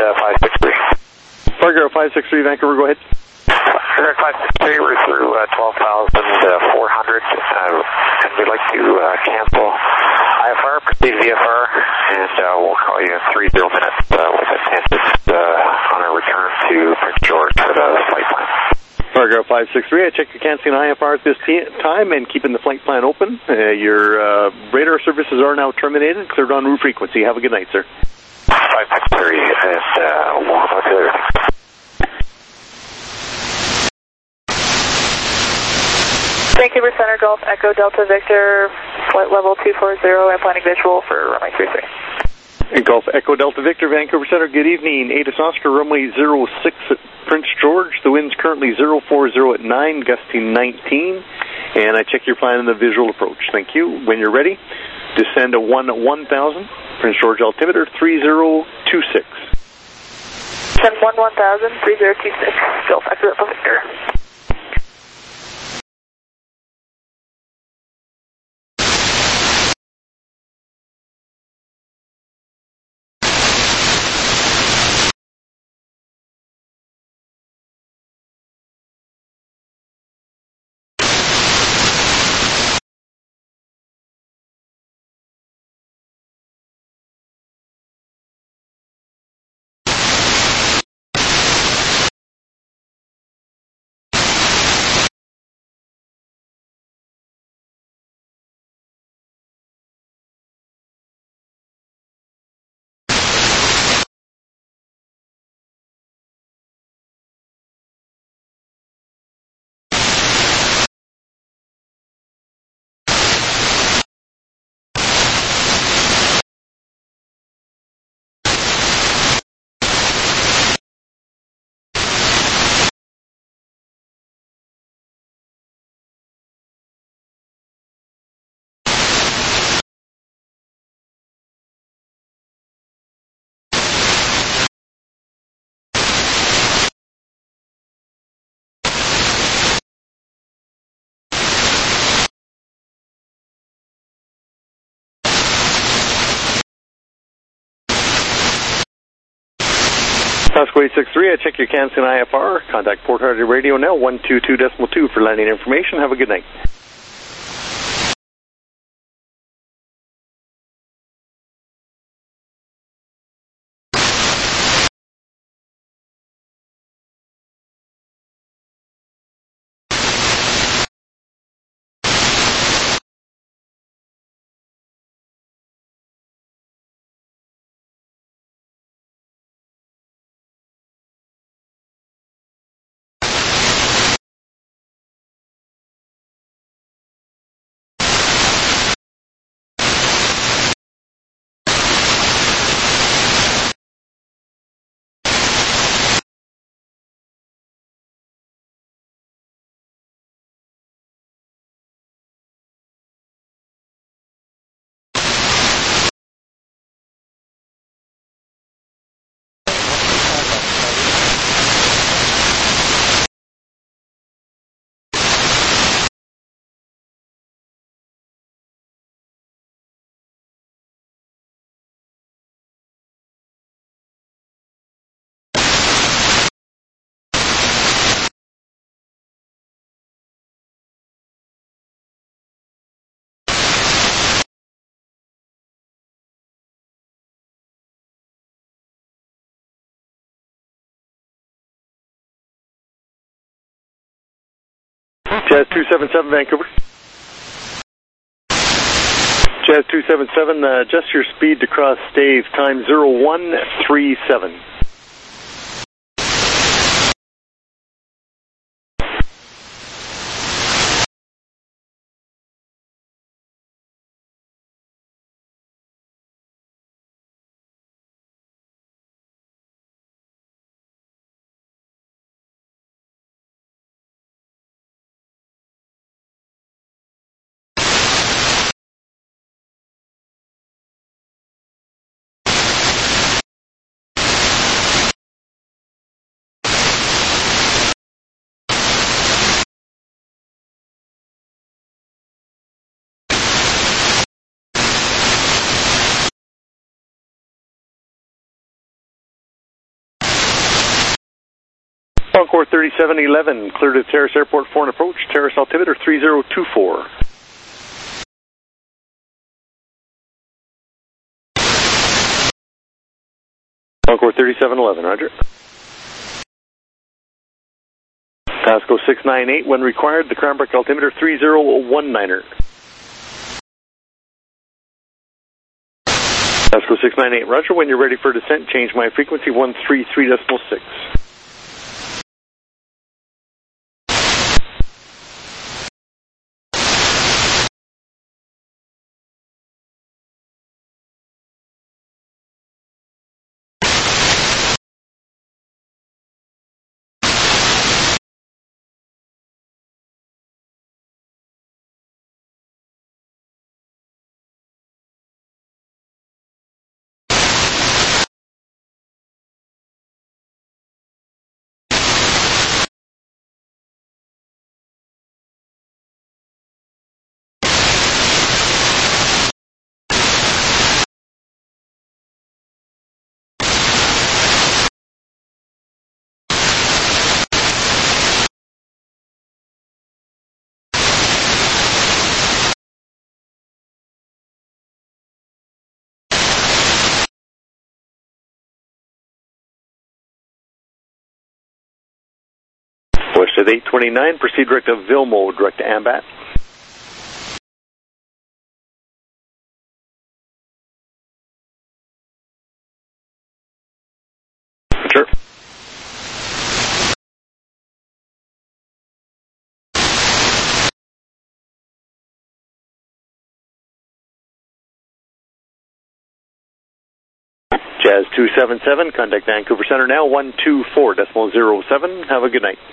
563. Fargo 563, Vancouver, go ahead. Fargo 563, we're through 12,400, and we'd like to cancel IFR, proceed VFR, and we'll call you in 30 minutes with attendance on our return to Prince George for the flight plan. Fargo 563, I check your canceling IFR at this time and keeping the flight plan open. Your radar services are now terminated, cleared en route frequency. Have a good night, sir. 563, and we'll talk to you later. Vancouver Center Golf Echo Delta Victor, flight level 240 and planning visual for runway 33. Golf Echo Delta Victor, Vancouver Center, good evening. ATIS Oscar, runway 06 at Prince George. The wind's currently 040 at 9, gusting 19. And I check your plan in the visual approach. Thank you. When you're ready, descend to 1000, Prince George altimeter 3026. Send 1000, 3026, Golf Echo Delta Victor. Pasco 863, I check your canceling IFR. Contact Port Hardy Radio now, 122.2 for landing information. Have a good night. Jazz 277, Vancouver. Jazz 277, adjust your speed to cross Stave, time 0137. Concord 3711, clear to Terrace Airport 4 and approach, Terrace altimeter 3024. Concord 3711, roger. Pasco 698, when required, the Cranbrook altimeter 3019er. Pasco 698, roger, when you're ready for descent, change my frequency 133.6. West at 829, proceed direct to Vilmo, direct to Ambat. Sure. Jazz 277, contact Vancouver Center now, 124.07. Have a good night.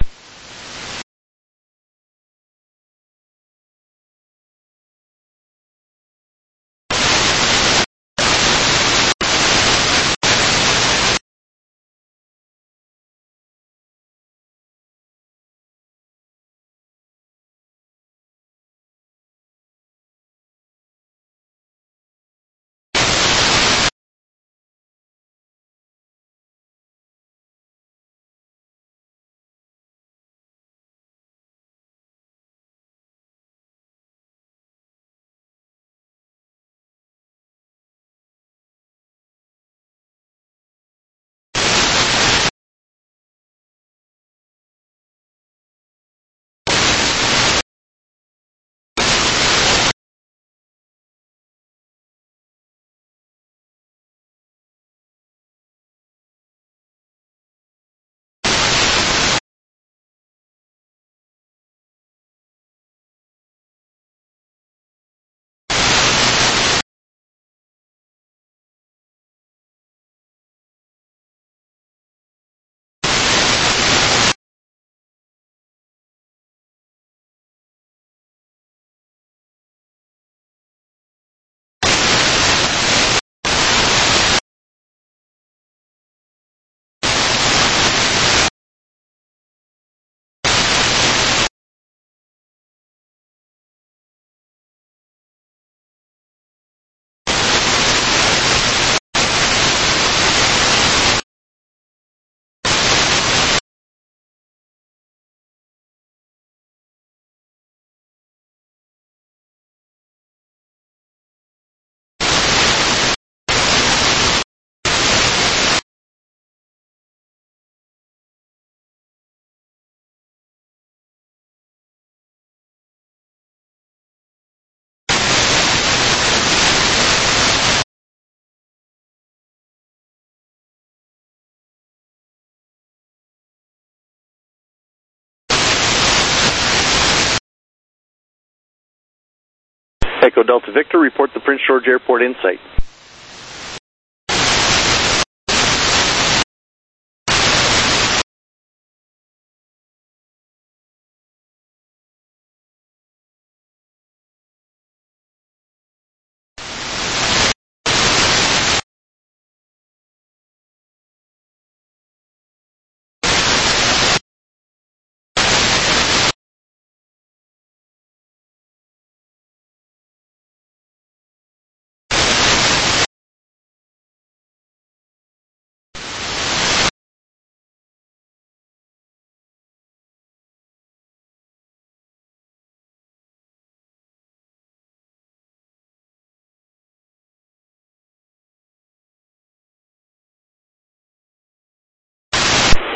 Echo Delta Victor, report the Prince George Airport Insight.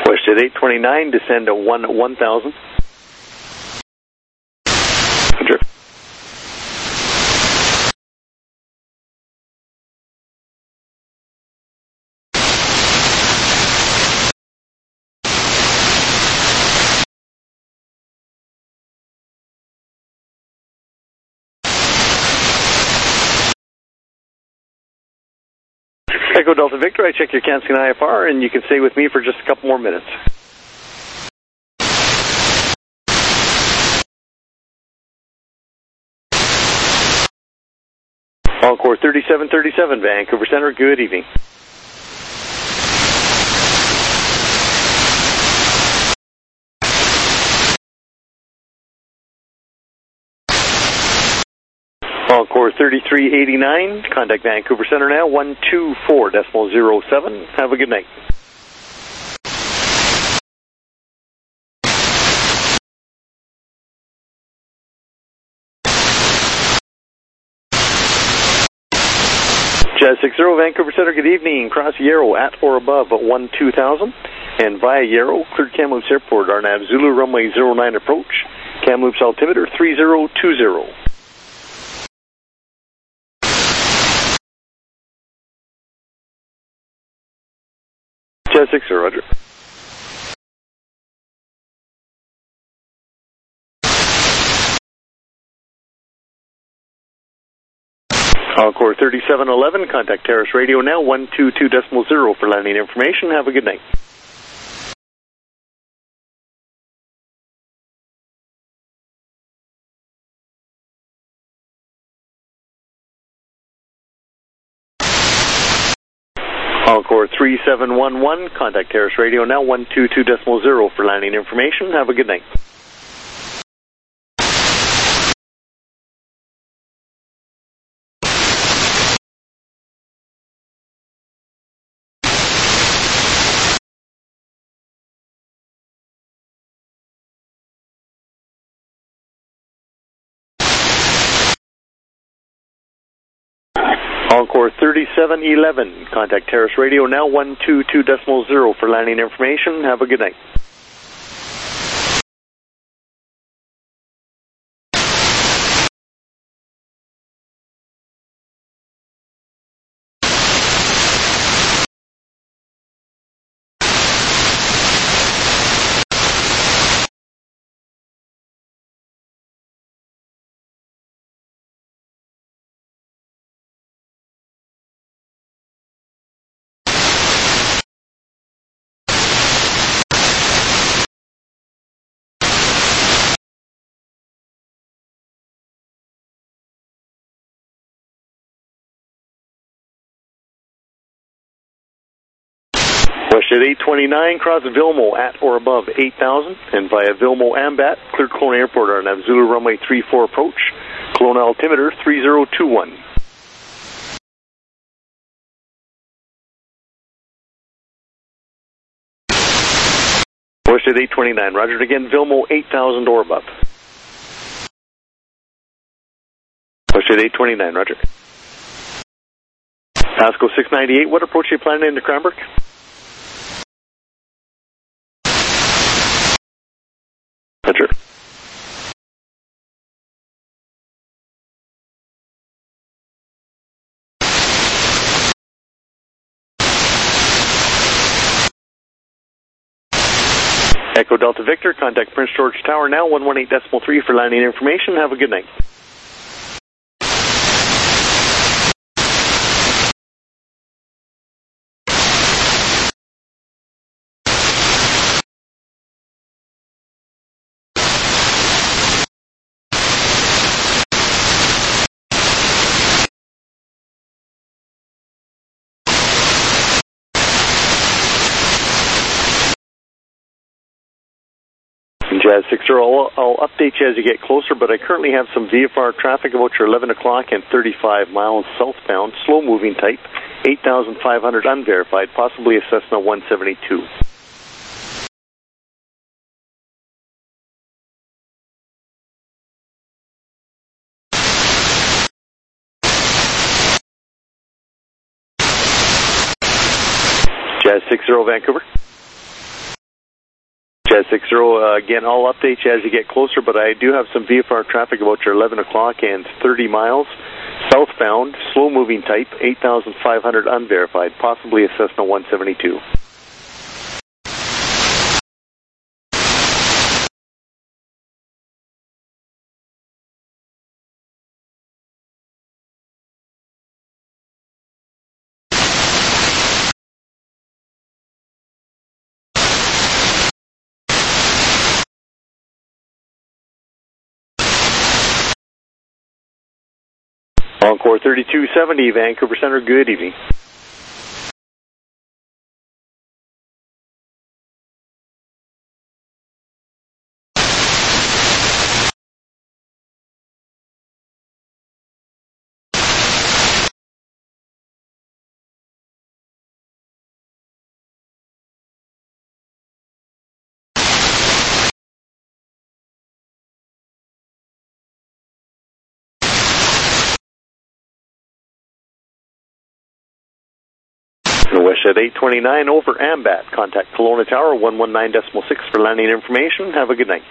Westjet 829, descend to 1000. Roger. Echo Delta Victor, I check your canceling IFR, and you can stay with me for just a couple more minutes. Encore 3737, Vancouver Center, good evening. Encore 3389, contact Vancouver Center now, 124.07. Have a good night. Jazz 60, Vancouver Center, good evening. Cross Yarrow at or above at 12,000. And via Yarrow, cleared Kamloops Airport, RNAV Zulu runway 09 approach. Kamloops altimeter 3020. Jazz 60, roger. Encore 3711, contact Terrace Radio now, 122.0 for landing information. Have a good night. Encore 3711, contact Terrace Radio now, 122.0 for landing information. Have a good night. Encore 3711, contact Terrace Radio now, 122.0 for landing information. Have a good night. Westjet 829, cross Vilmo at or above 8,000, and via Vilmo Ambat, cleared Kelowna Airport, RNAV Zulu runway 34 approach, Kelowna altimeter 3021. Westjet 829, roger again, Vilmo 8,000 or above. Westjet 829, roger. Pasco 698, what approach are you planning into Cranbrook? Roger. Echo Delta Victor, contact Prince George Tower now, 118.3 for landing information. Have a good night. Jazz 60, I'll update you as you get closer, but I currently have some VFR traffic about your 11 o'clock and 35 miles southbound, slow-moving type, 8,500 unverified, possibly a Cessna 172. Jazz 60, Vancouver. Chad 60, again, I'll update you as you get closer, but I do have some VFR traffic about your 11 o'clock and 30 miles. Southbound, slow-moving type, 8,500 unverified, possibly a Cessna 172. Encore 3270, Vancouver Center, good evening. WestJet 829 over Ambat. Contact Kelowna Tower 119.6 for landing information. Have a good night.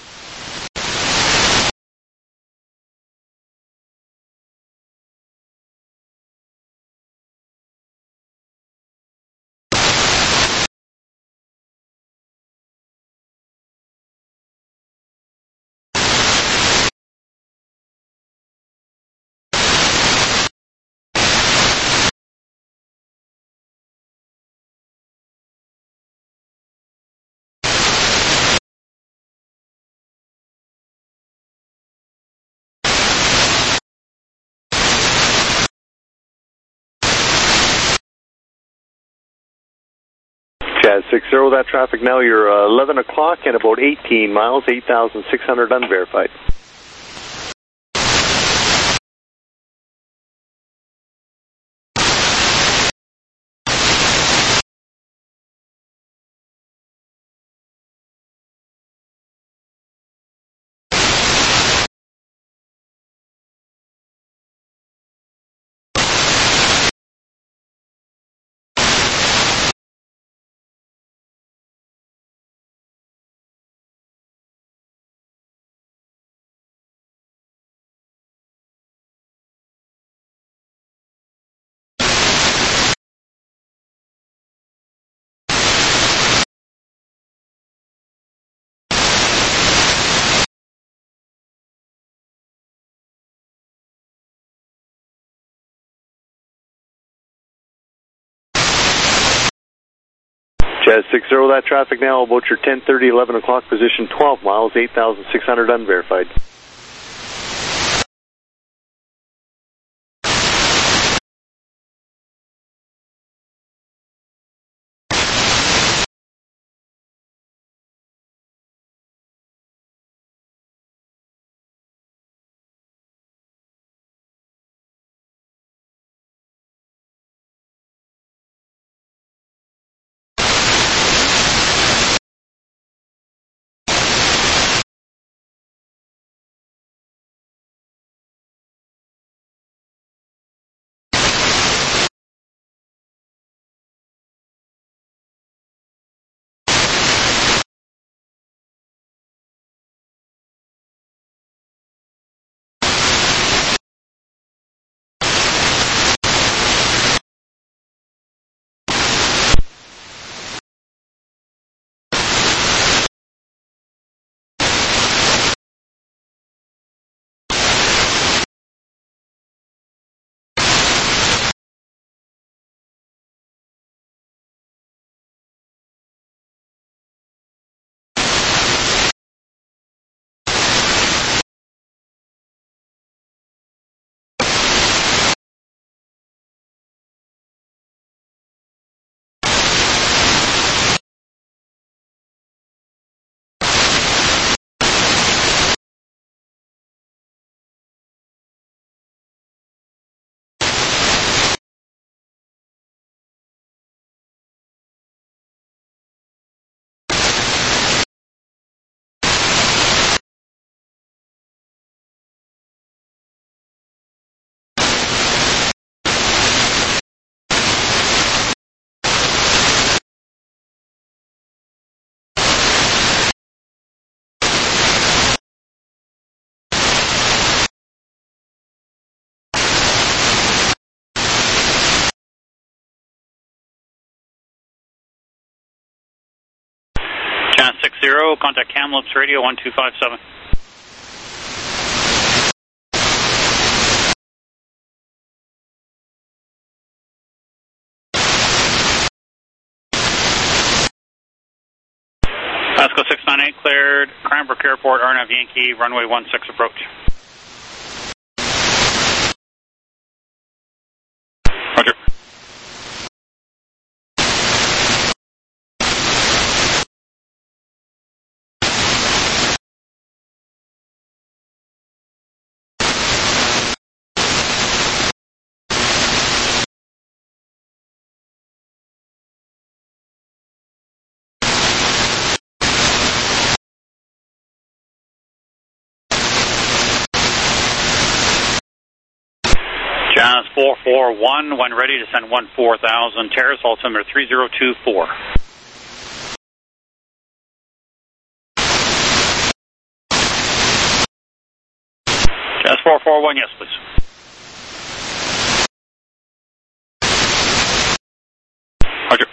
Chad 60, that traffic now, you're 11 o'clock and about 18 miles, 8,600 unverified. Chad 60, that traffic now about your 10:30, 11 o'clock position, 12 miles, 8,600 unverified. Jazz 60, contact Kamloops Radio 1257. Pasco 698 cleared, Cranbrook Airport, RNAV Yankee, runway 16 approach. Roger. Jazz 441, when ready to send 14,000, Terrace, altimeter 3024. Jazz 441, yes, please. Roger.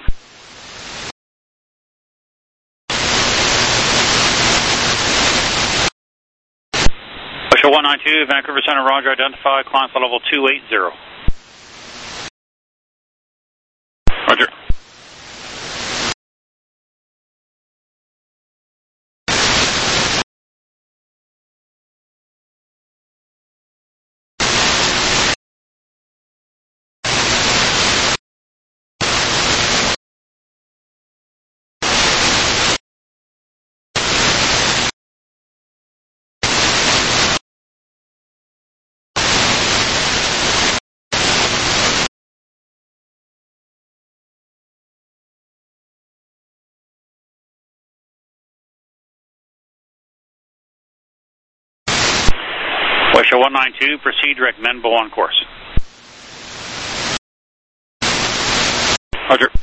Official 192, Vancouver Center, Roger, identify, climb for level 280. Roger. Official 192, proceed direct Menbo on course. Roger.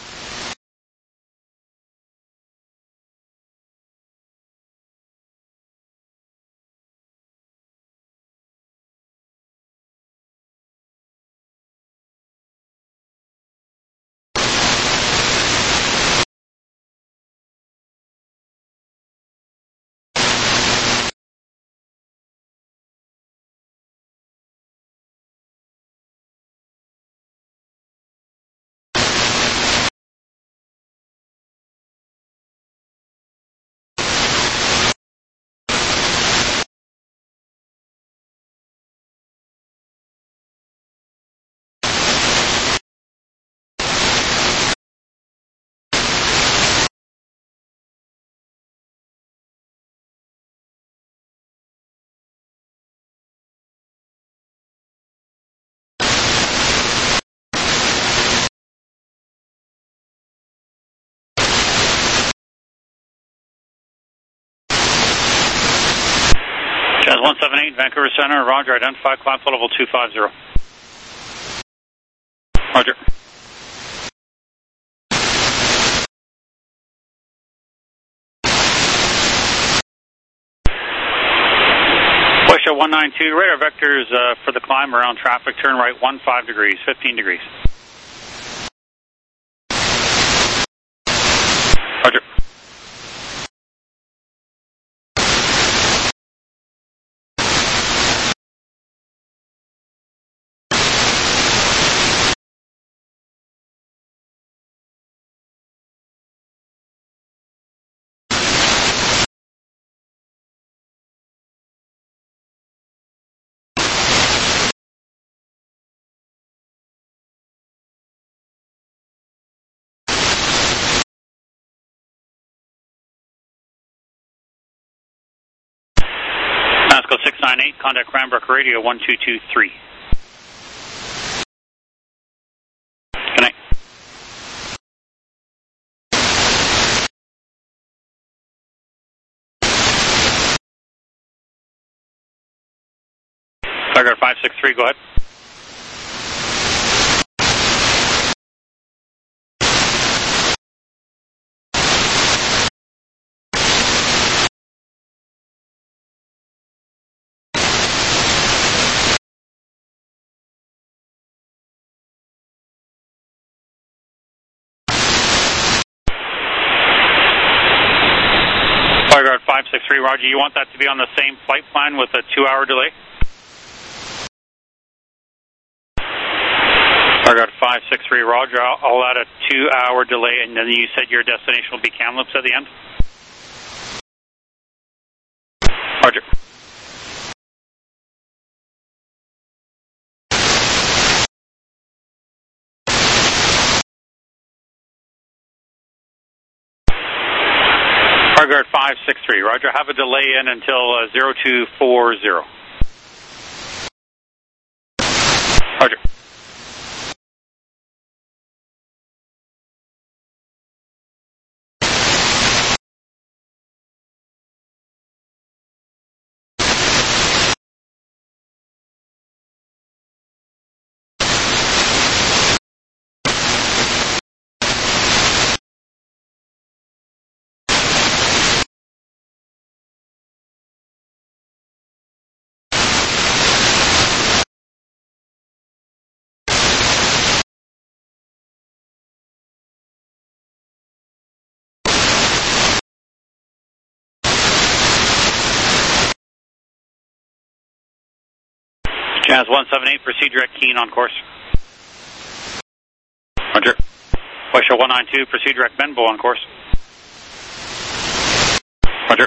Jazz 178, Vancouver Center, Roger, identify, climb for level 250. Roger. Official 192, radar vectors for the climb around traffic, turn right 15 degrees, 15 degrees. Roger. Pasco 698, contact Cranbrook Radio 1223. Good night. Tiger 563, go ahead. 563, roger. You want that to be on the same flight plan with a 2-hour delay? Target 563, roger. I'll add a 2-hour delay, and then you said your destination will be Kamloops at the end? Roger. Target 563, roger. Have a delay in until 0240. Roger. Jazz 178, proceed direct Keene on course. Roger. Westshore 192, proceed direct Benbow on course. Roger.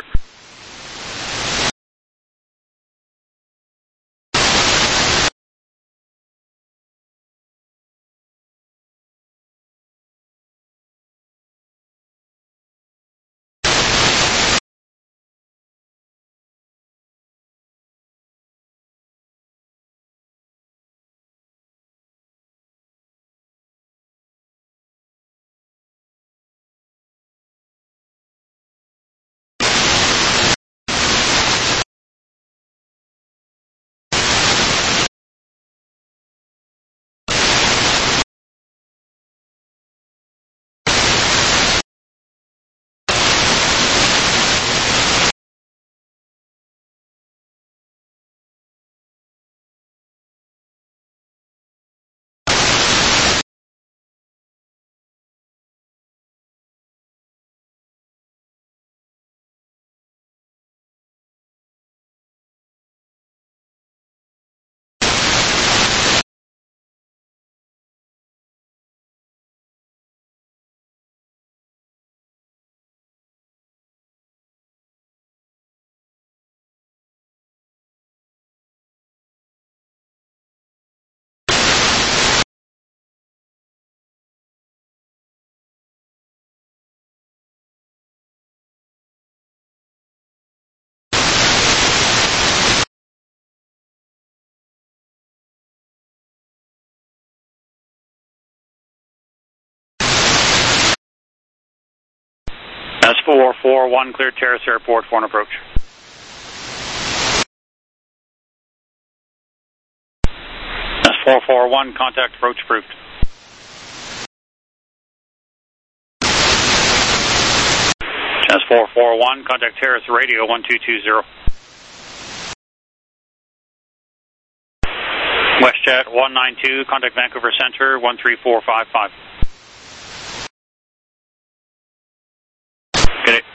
That's 441, clear Terrace Airport, for an approach. That's 441, contact approach approved. That's 441, contact Terrace Radio 1220. WestJet 192, contact Vancouver Centre 13455. Get it.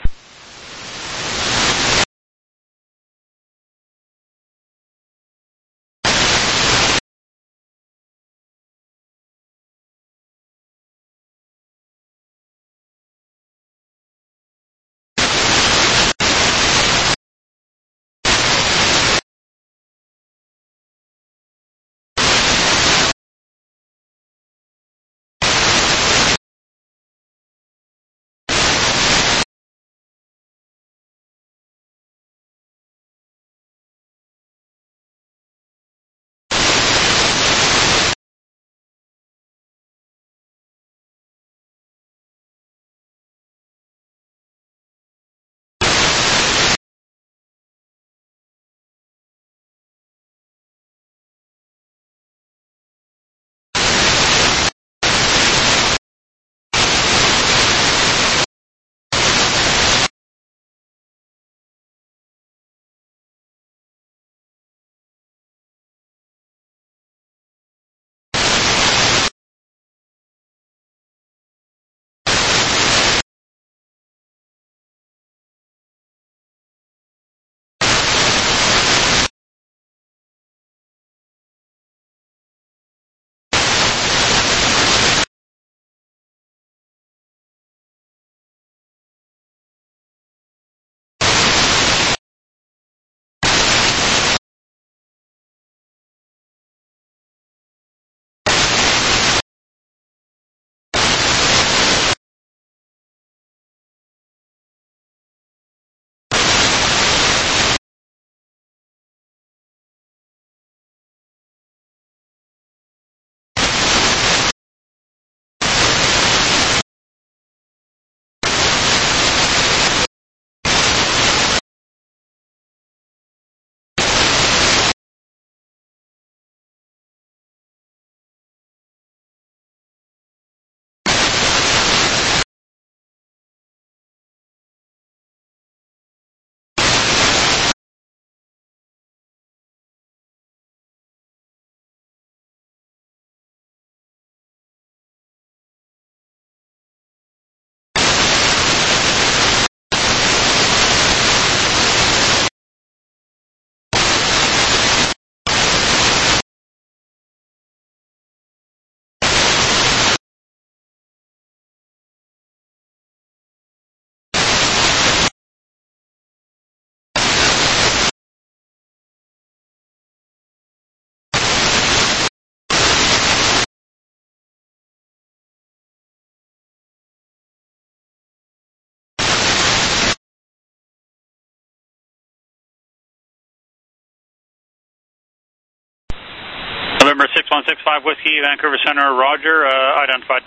6165 Whiskey, Vancouver Center, Roger, identified.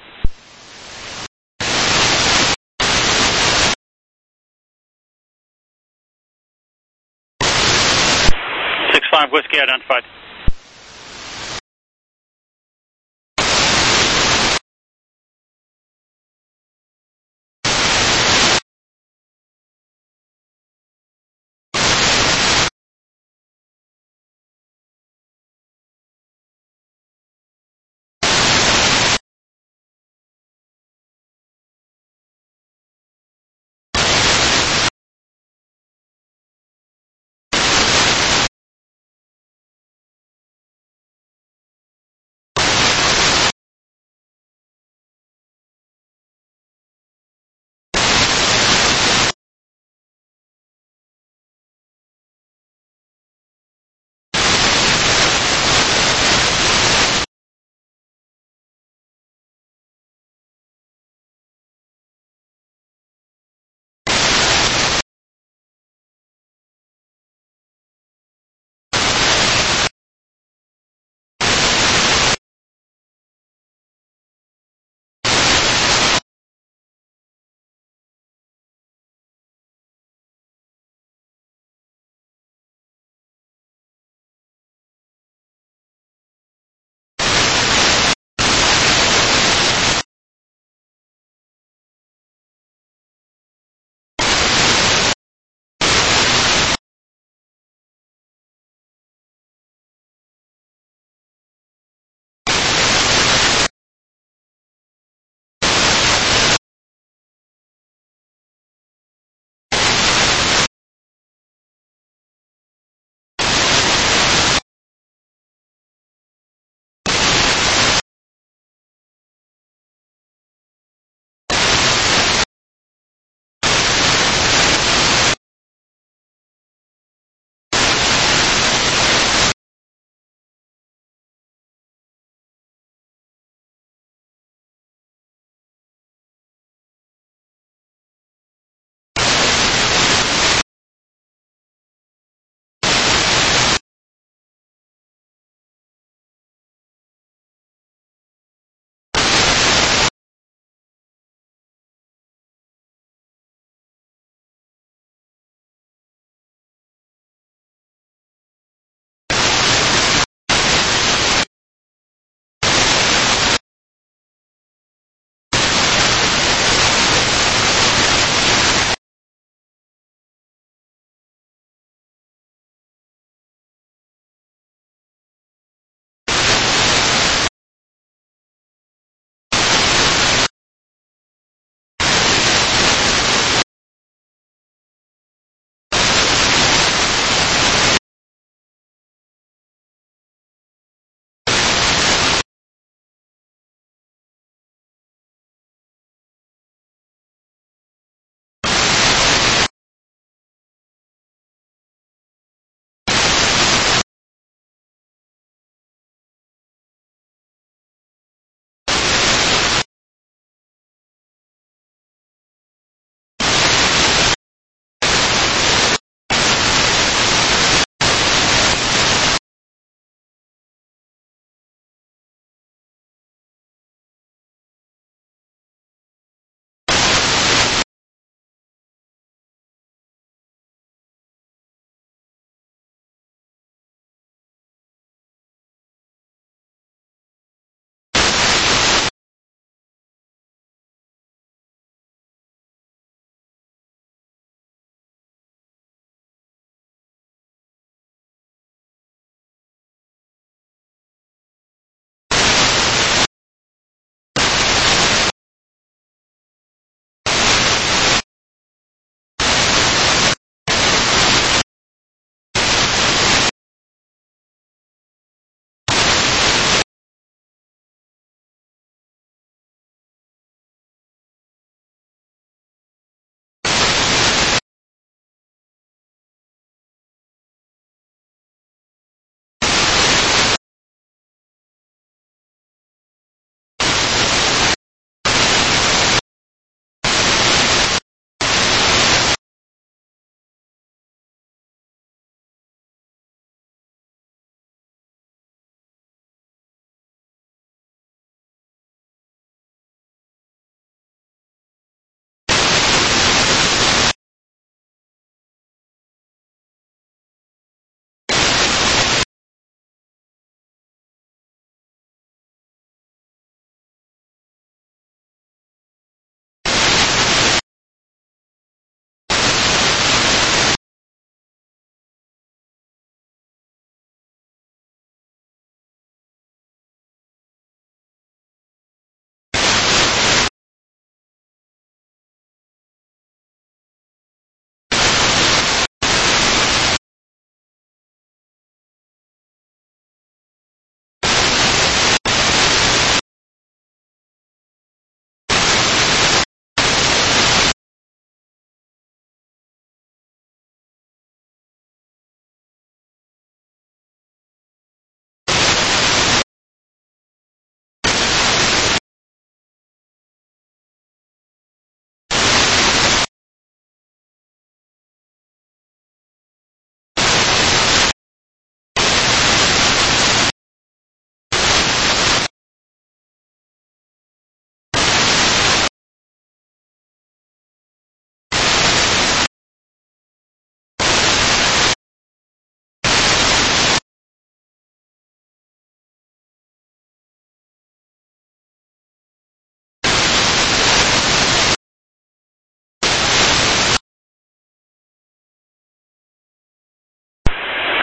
65 Whiskey, identified.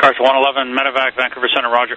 Cars 111, Medevac, Vancouver Center, roger.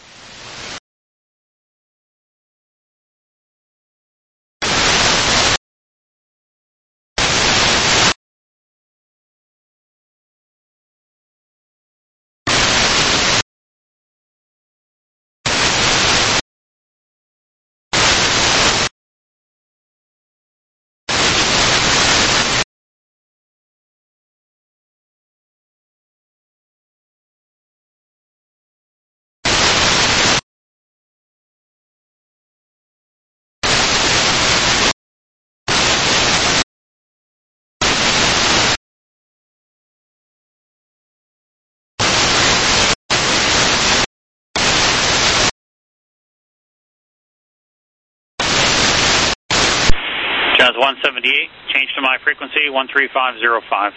Jazz 178, change to my frequency, 13505.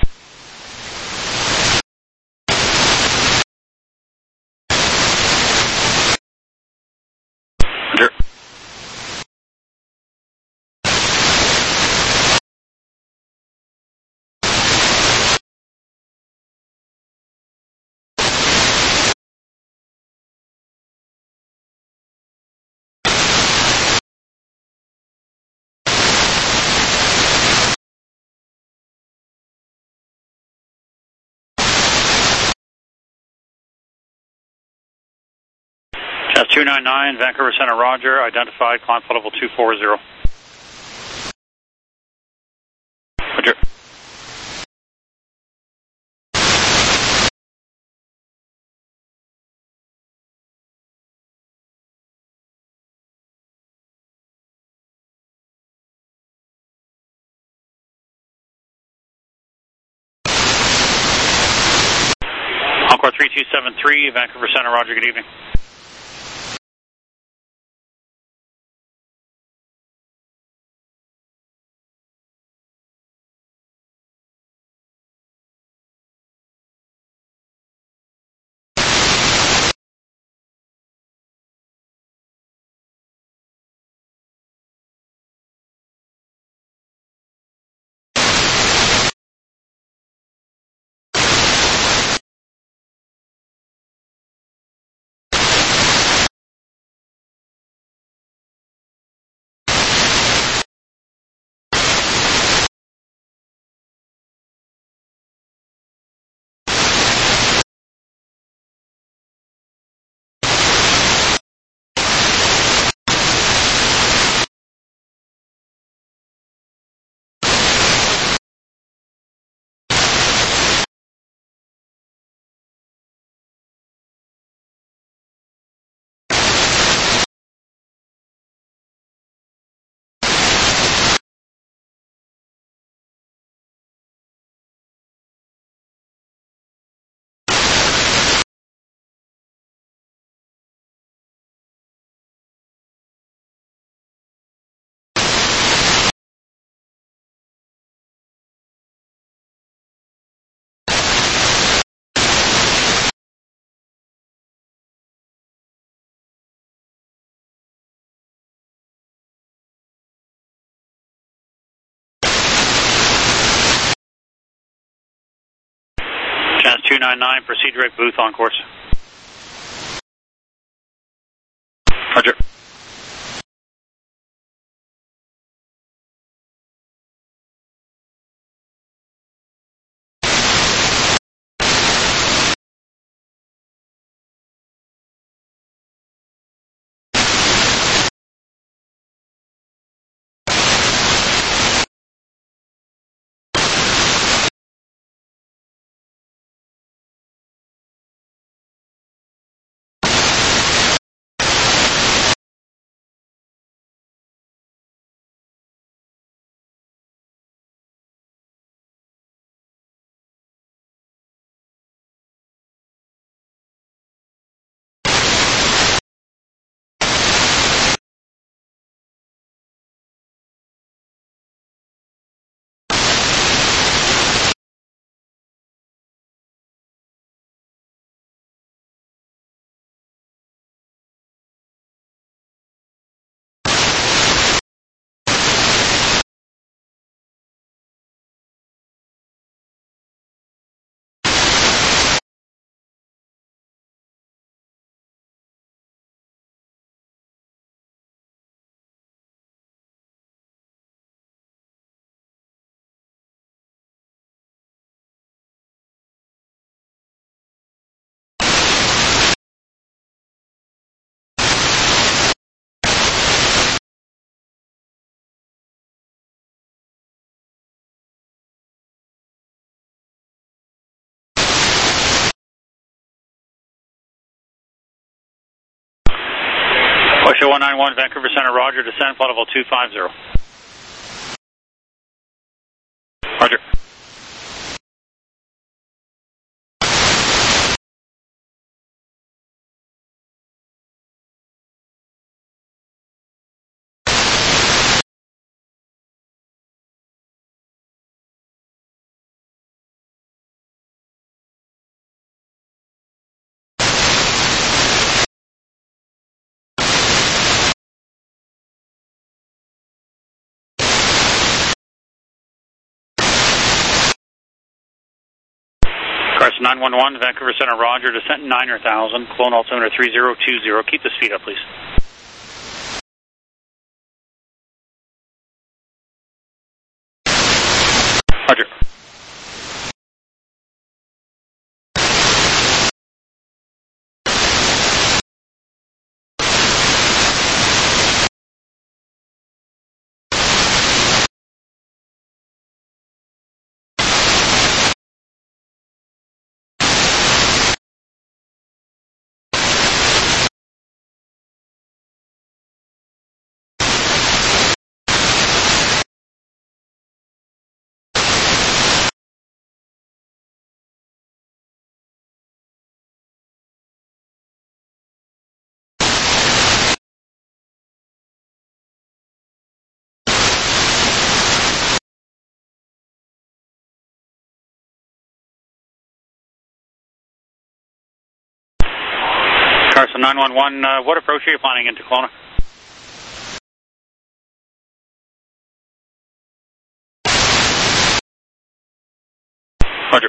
Roger. Jazz 299, Vancouver Center, roger, identified, climb flight level 240. Roger. Encore 3273, Vancouver Center, roger, good evening. Jazz 299, proceed direct booth on course. Roger. Westjet 191, Vancouver Center, roger, descend, flight level 250. Roger. Carson 911, Vancouver Center, roger, descent 9,000, clone altimeter 3020, keep the speed up, please. Roger. Carson 911, what approach are you planning into Kelowna? Roger.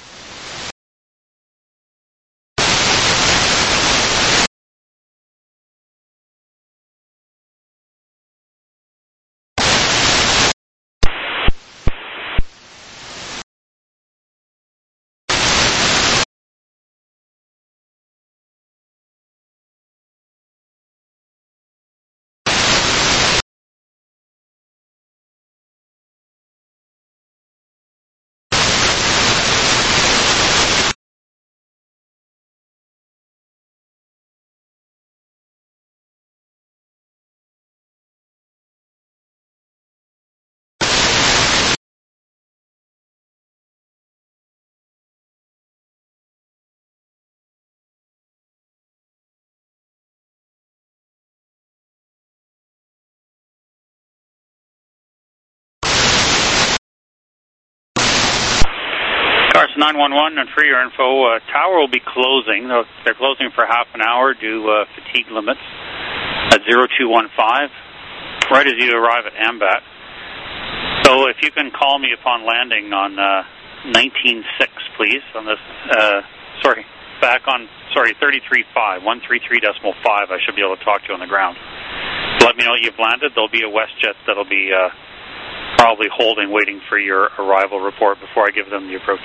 Carson 911, and for your info, tower will be closing. They're closing for half an hour due fatigue limits at 0215, right as you arrive at AMBAT. So if you can call me upon landing on 19.6, please, on this, 33.5, 133.5, I should be able to talk to you on the ground. Let me know you've landed. There'll be a WestJet that'll be probably holding, waiting for your arrival report before I give them the approach.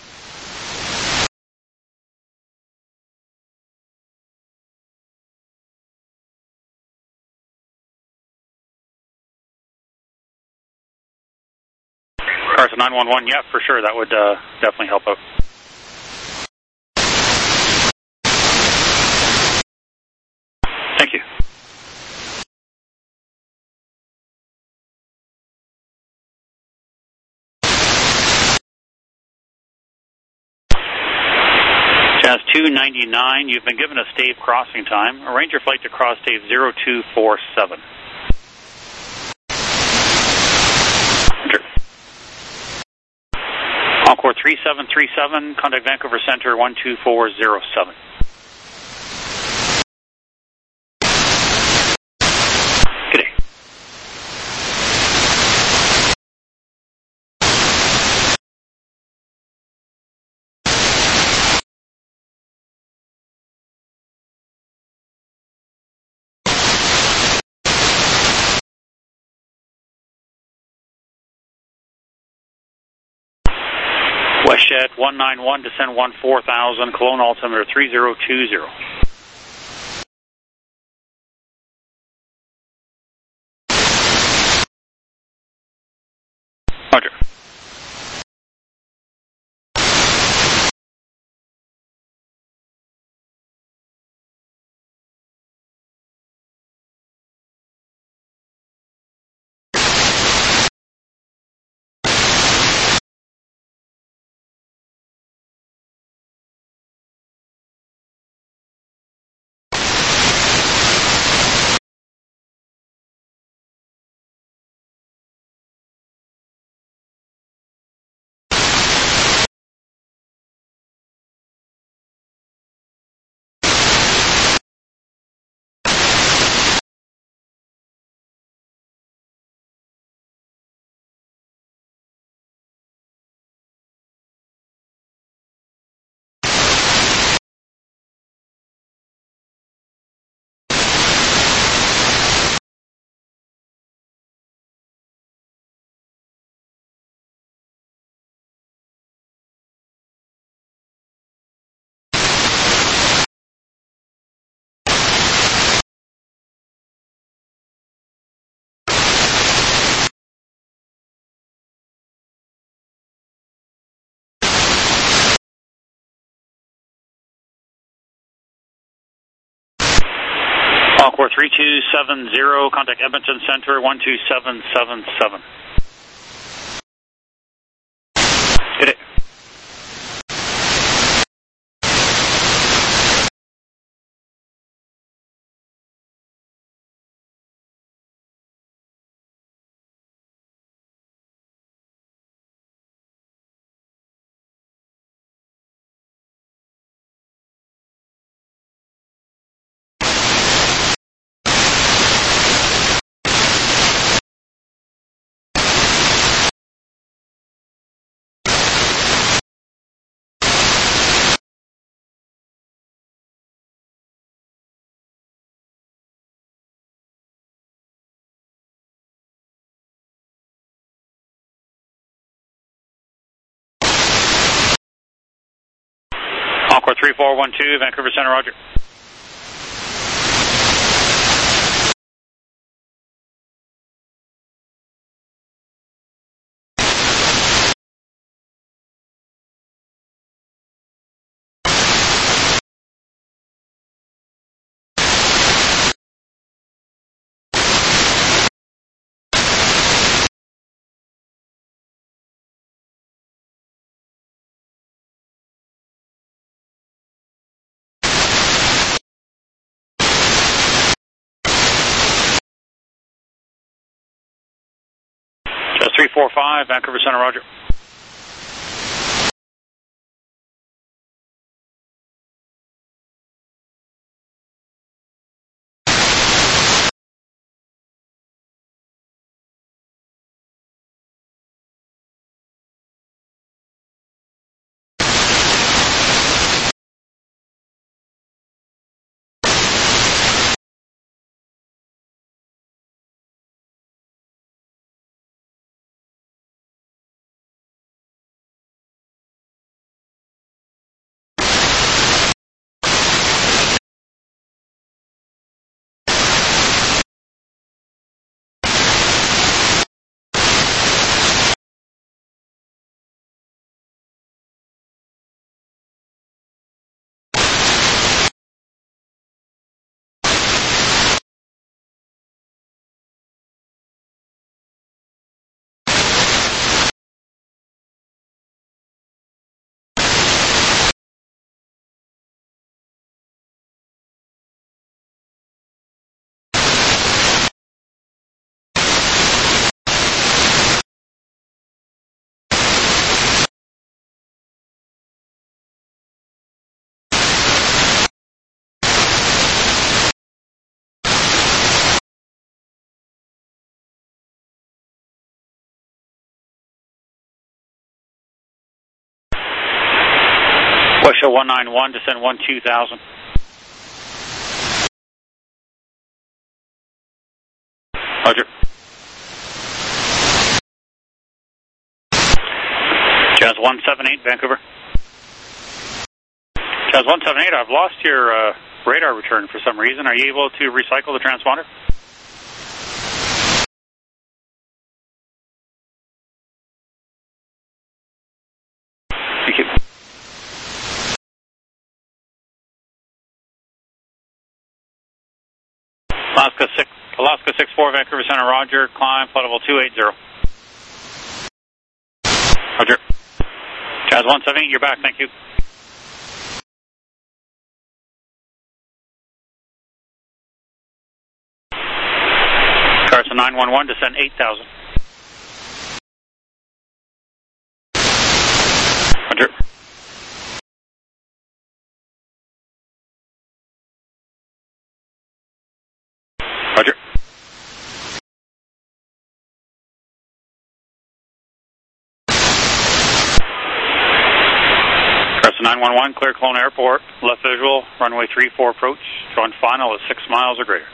Carson 911, yeah, for sure, that would definitely help out. Thank you. Jazz 299, you've been given a stave crossing time. Arrange your flight to cross stave 0247. Encore 3737, contact Vancouver Center 12407. Good day. WestJet 191, descend 14,000, Kelowna altimeter 3020. Roger. 3270, contact Edmonton Center, 12777. Hit it. Encore 3412, Vancouver Center, roger. Just 345, Vancouver Center, roger. West Show 191, descend 12000. Roger. Jazz 178, Vancouver. Jazz 178, I've lost your radar return for some reason. Are you able to recycle the transponder? Thank you. Alaska 64, Vancouver Center, roger. Climb, flight level 280. Roger. Jazz 178, you're back, thank you. Carson 911, descend 8000. Roger. Roger. Carson 911, clear Kelowna Airport, left visual, runway 34 approach, join final is 6 miles or greater.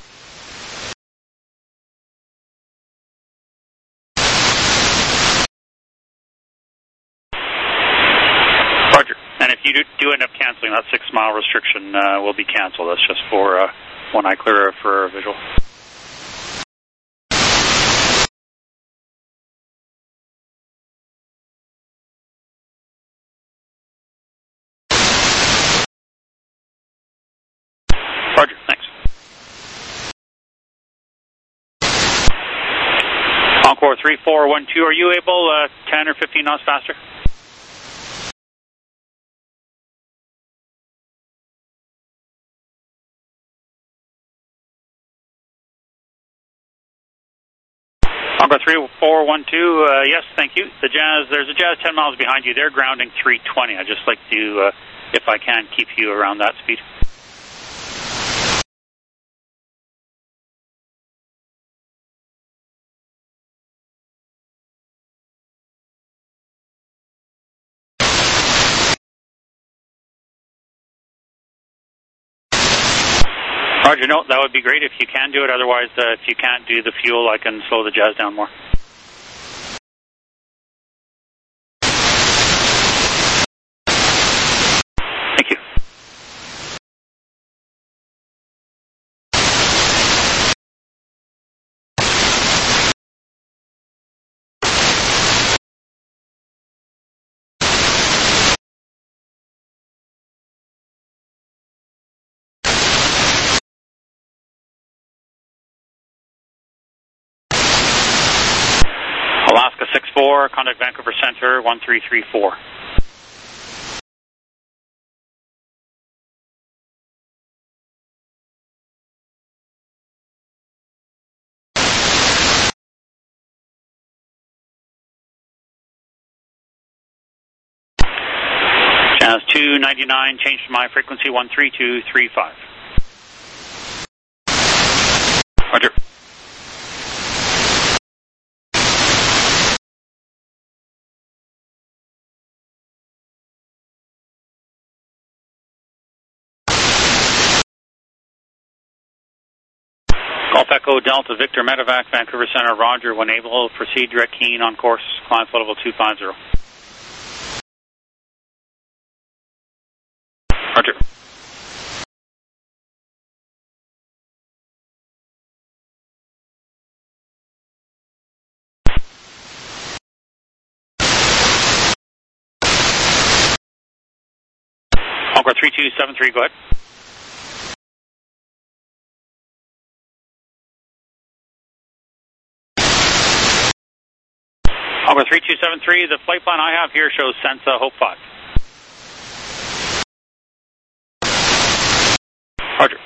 Roger. And if you do end up canceling, that 6 mile restriction will be canceled. That's just for when I clear for visual. Roger, thanks. Encore 3412, are you able 10 or 15 knots faster? Encore 3412, yes, thank you. There's a Jazz 10 miles behind you. They're grounding 320. I'd just like to, if I can, keep you around that speed. Roger, no, that would be great if you can do it. Otherwise, if you can't do the fuel, I can slow the Jazz down more. Thank you. Alaska 64, contact Vancouver Center 1334. Jazz 299, change to my frequency 13235. Roger. Golf Echo Delta Victor Medevac, Vancouver Center, Roger. When able, proceed direct keying on course, climb level 250. Roger. Encore 3273, go ahead. Encore 3273, the flight plan I have here shows Sensa Hope 5. Roger.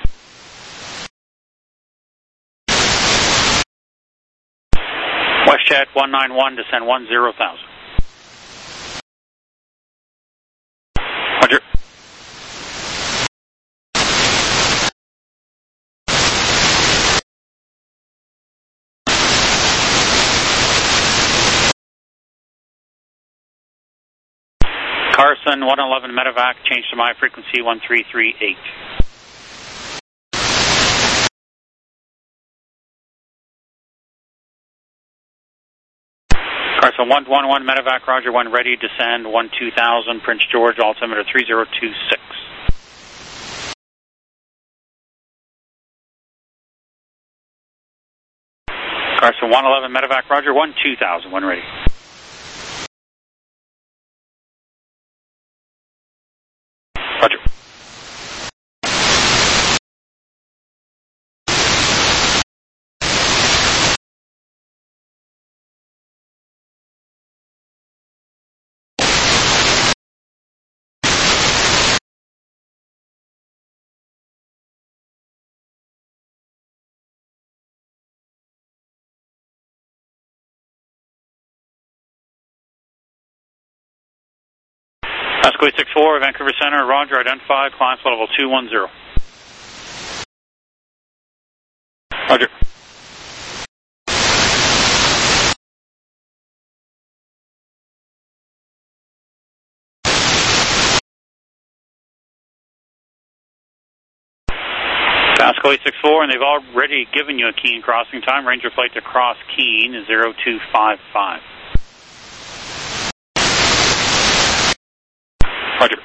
WestJet 191, descend 10,000. Roger. Carson 111 Medevac, change to my frequency 1338. Carson 111 Medevac, Roger, when ready, descend 12,000, Prince George, altimeter 3026. Carson 111 Medevac, Roger, 12,000, when ready. Roger. Pasco 64, Vancouver Center, Roger, identified, climb level 210. Roger. Pasco 864, and they've already given you a Keene crossing time. Ranger flight to cross Keene is 0255. Roger.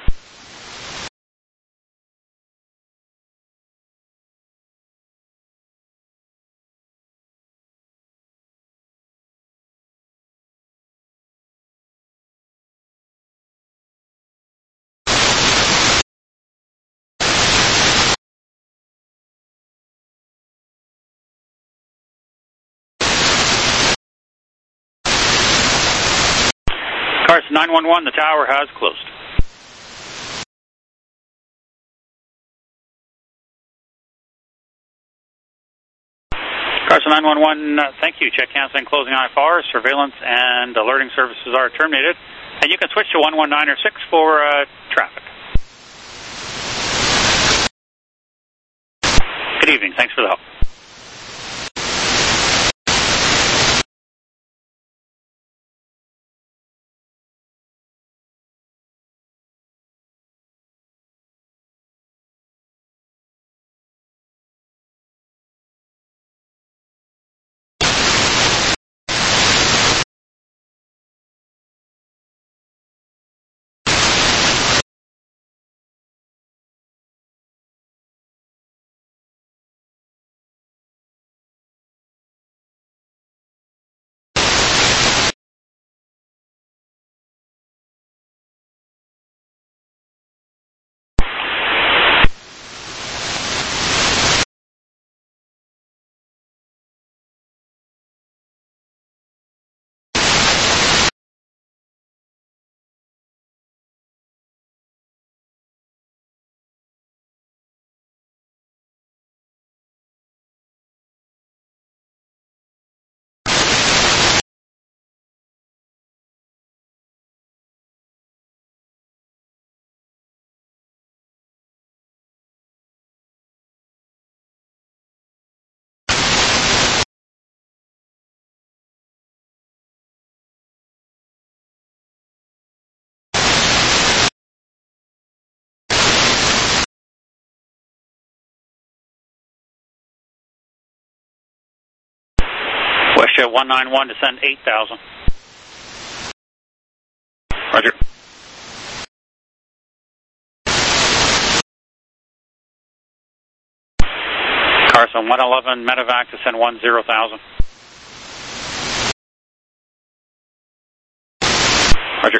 Carson 911, the tower has closed. Carson 911, thank you. Check canceling, closing IFR, surveillance and alerting services are terminated. And you can switch to 119 or 6 for traffic. Good evening. Thanks for the help. WestJet 191, descend 8,000. Roger. Carson 111, medevac, descend 10,000. Roger.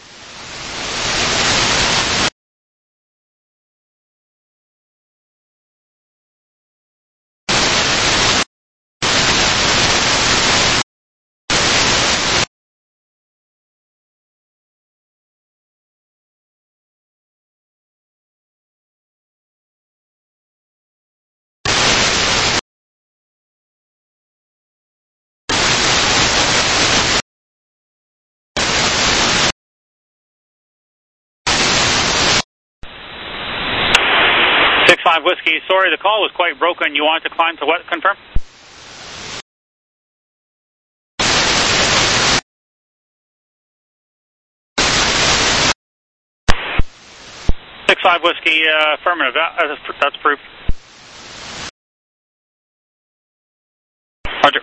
Whiskey, sorry, the call was quite broken. You want to climb to what? Confirm? Six 5 Whiskey, affirmative. That's approved. Roger.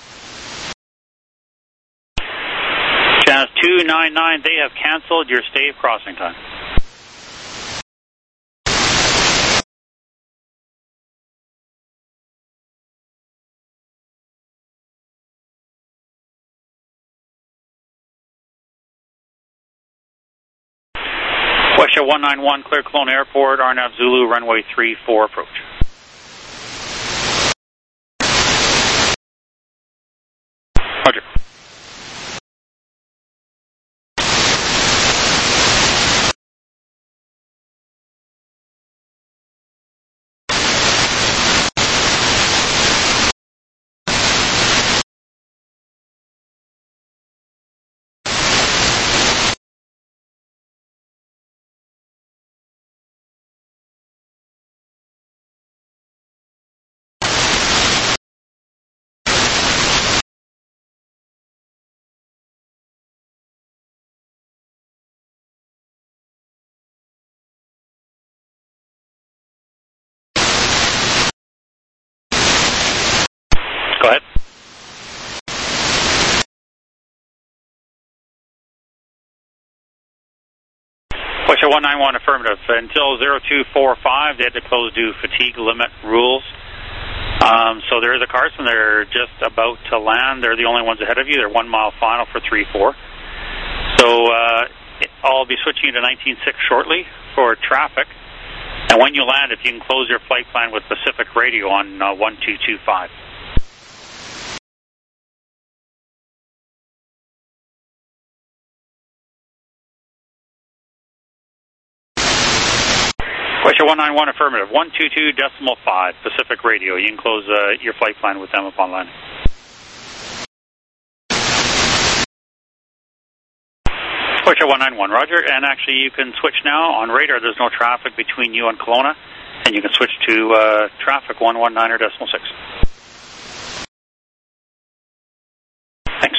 Channel 299, they have canceled your stave crossing time. WestJet 191, clear Kelowna Airport, RNAV Zulu, runway 34 approach. Roger. Go ahead. WestJet 191, affirmative. Until 0245, they had to close due fatigue limit rules. So there is a Carson. They're just about to land. They're the only ones ahead of you. They're 1 mile final for 3-4. So I'll be switching to 19.6 shortly for traffic. And when you land, if you can close your flight plan with Pacific Radio on 1225. 191 affirmative. 122.5 Pacific Radio. You can close your flight plan with them upon landing. Scotia 191, roger. And actually, you can switch now. On radar, there's no traffic between you and Kelowna. And you can switch to traffic 119.6. Thanks.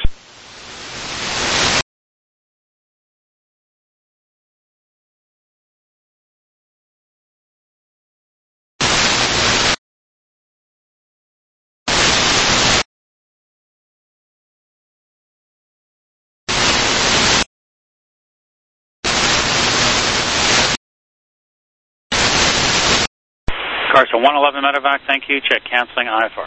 Carson 111 medevac, thank you. Check canceling IFR.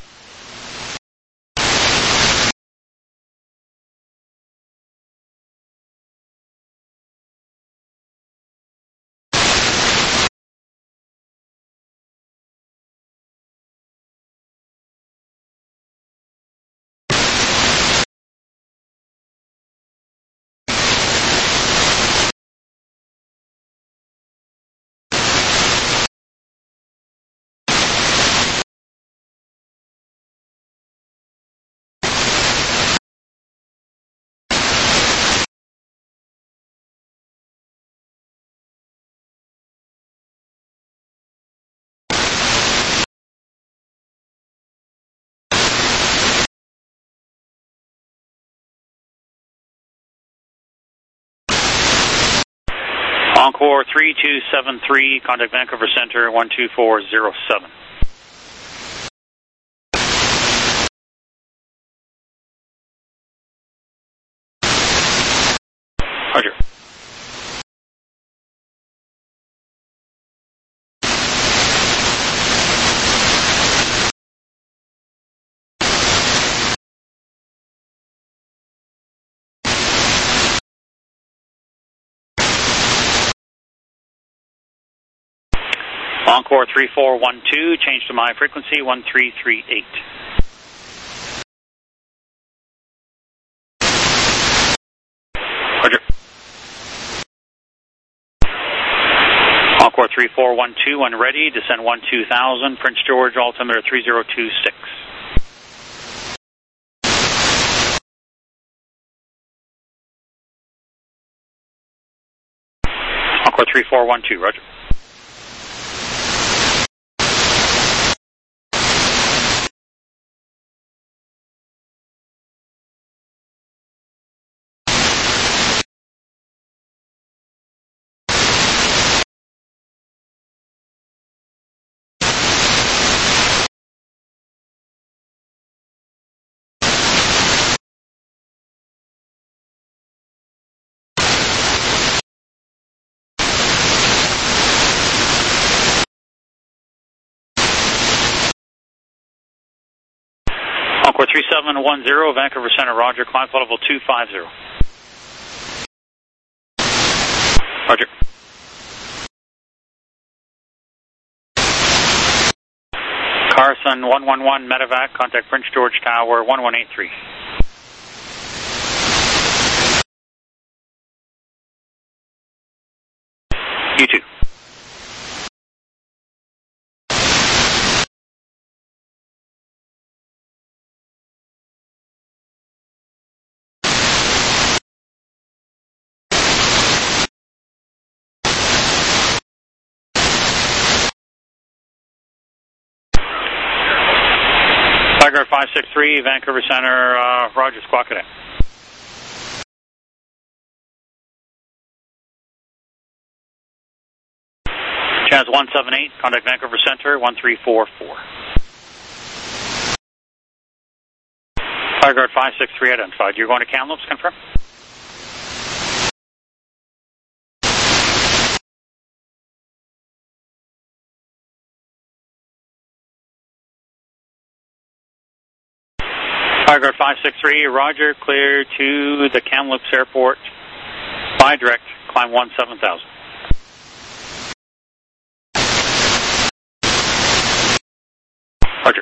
Encore 3273, contact Vancouver Centre 12407. Roger. Encore 3412, change to my frequency 1338. Roger. Encore 3412, when ready, descend 12000, Prince George, altimeter 3026. Encore 3412, roger. Encore 3710, Vancouver Centre, roger, climb flight level 250. Roger. Carson 111, medevac, contact Prince George Tower 1183. You too. Tiger 563, Vancouver Centre, roger, squawk it in. Chaz 178, contact Vancouver Centre 1344. Tiger 563 identified. You're going to Kamloops, confirm? Tiger 563, roger, clear to the Kamloops Airport. Fly direct, climb 17,000. Roger.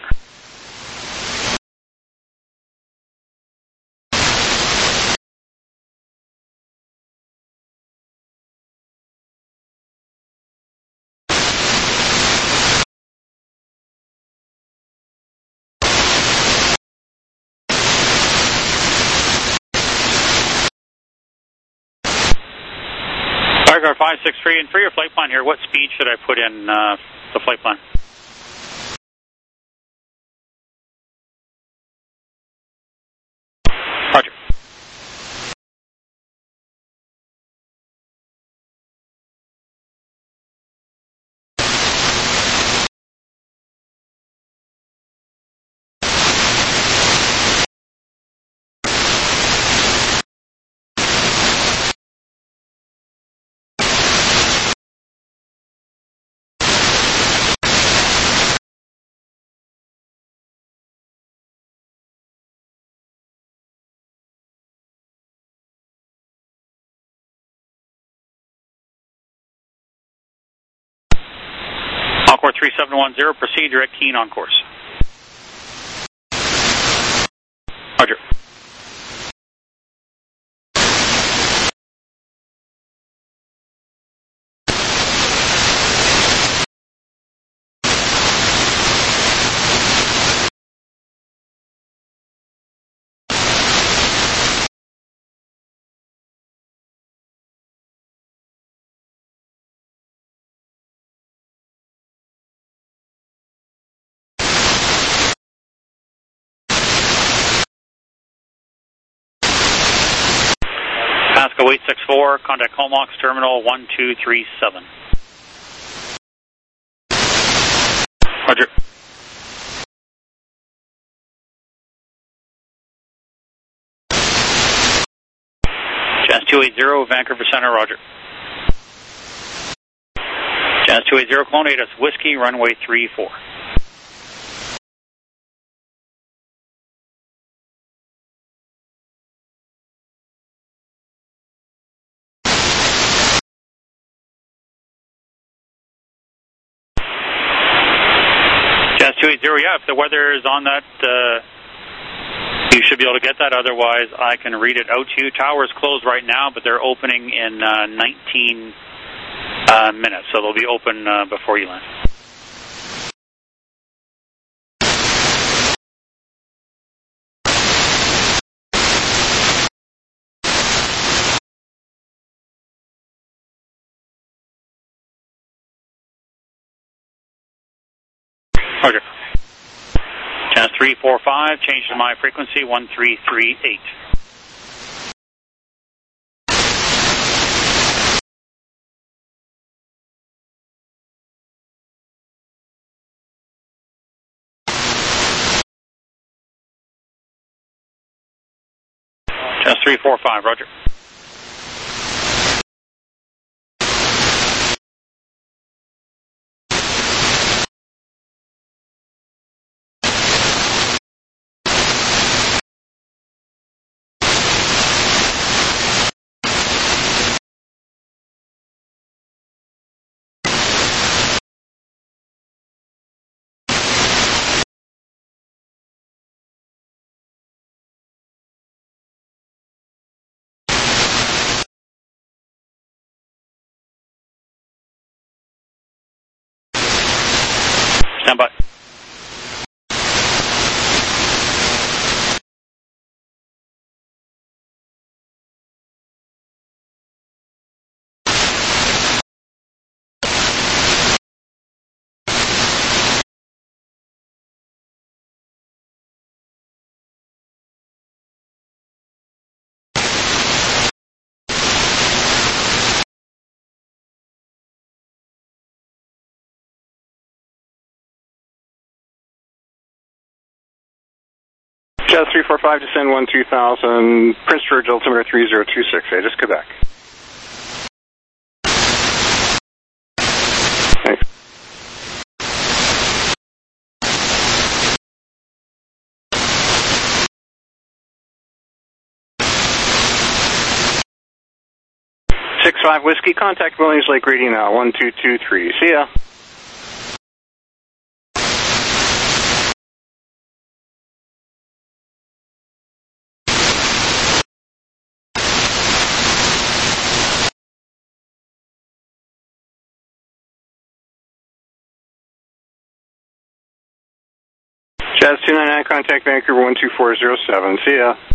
Jaguar 563, and for your flight plan here, what speed should I put in the flight plan? Roger. Encore 3710, proceed direct keen on course. Roger. Pasco 864, contact Comox Terminal 1237. Roger. Jazz 280, Vancouver Center, roger. Jazz 280, Clone 8, Whiskey, runway 34. Jazz 280, yeah, if the weather is on that, you should be able to get that. Otherwise, I can read it out to you. Tower's closed right now, but they're opening in 19 minutes, so they'll be open before you land. Roger. Jazz 345, change to my frequency 1338. Jazz 345, roger. Stand by. Jazz 345, descend 12000, Prince George, altimeter 3026, just Quebec. Thanks. Six-5 Whiskey, contact Williams Lake Radio now, 1223. See ya. Jazz 299, contact Vancouver 12407. See ya.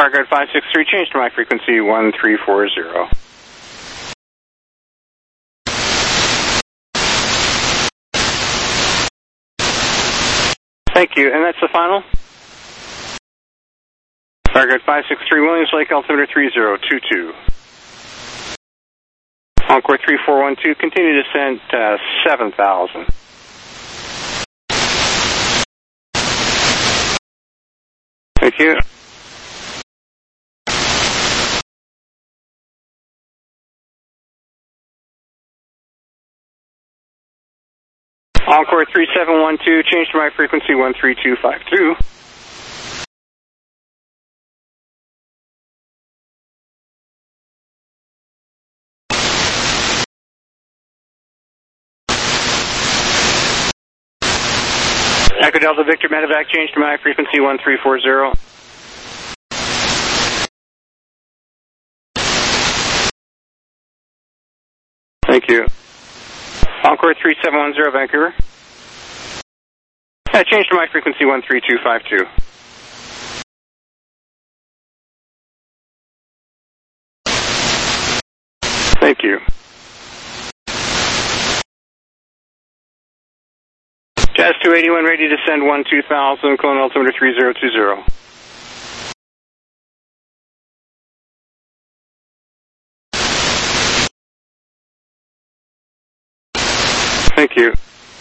Starguard 563, change to my frequency 1340. Thank you, and that's the final. Starguard 563, Williams Lake, altimeter 3022. Encore 3412, continue descent 7,000. Thank you. Encore 3712, change to my frequency 13252. Echo Delta Victor Medevac, change to my frequency 1340. Thank you. Encore 3710, Vancouver. Change to my frequency 13252. Thank you. Jazz 281, ready to send 12000, clone altimeter 3020. Thank you.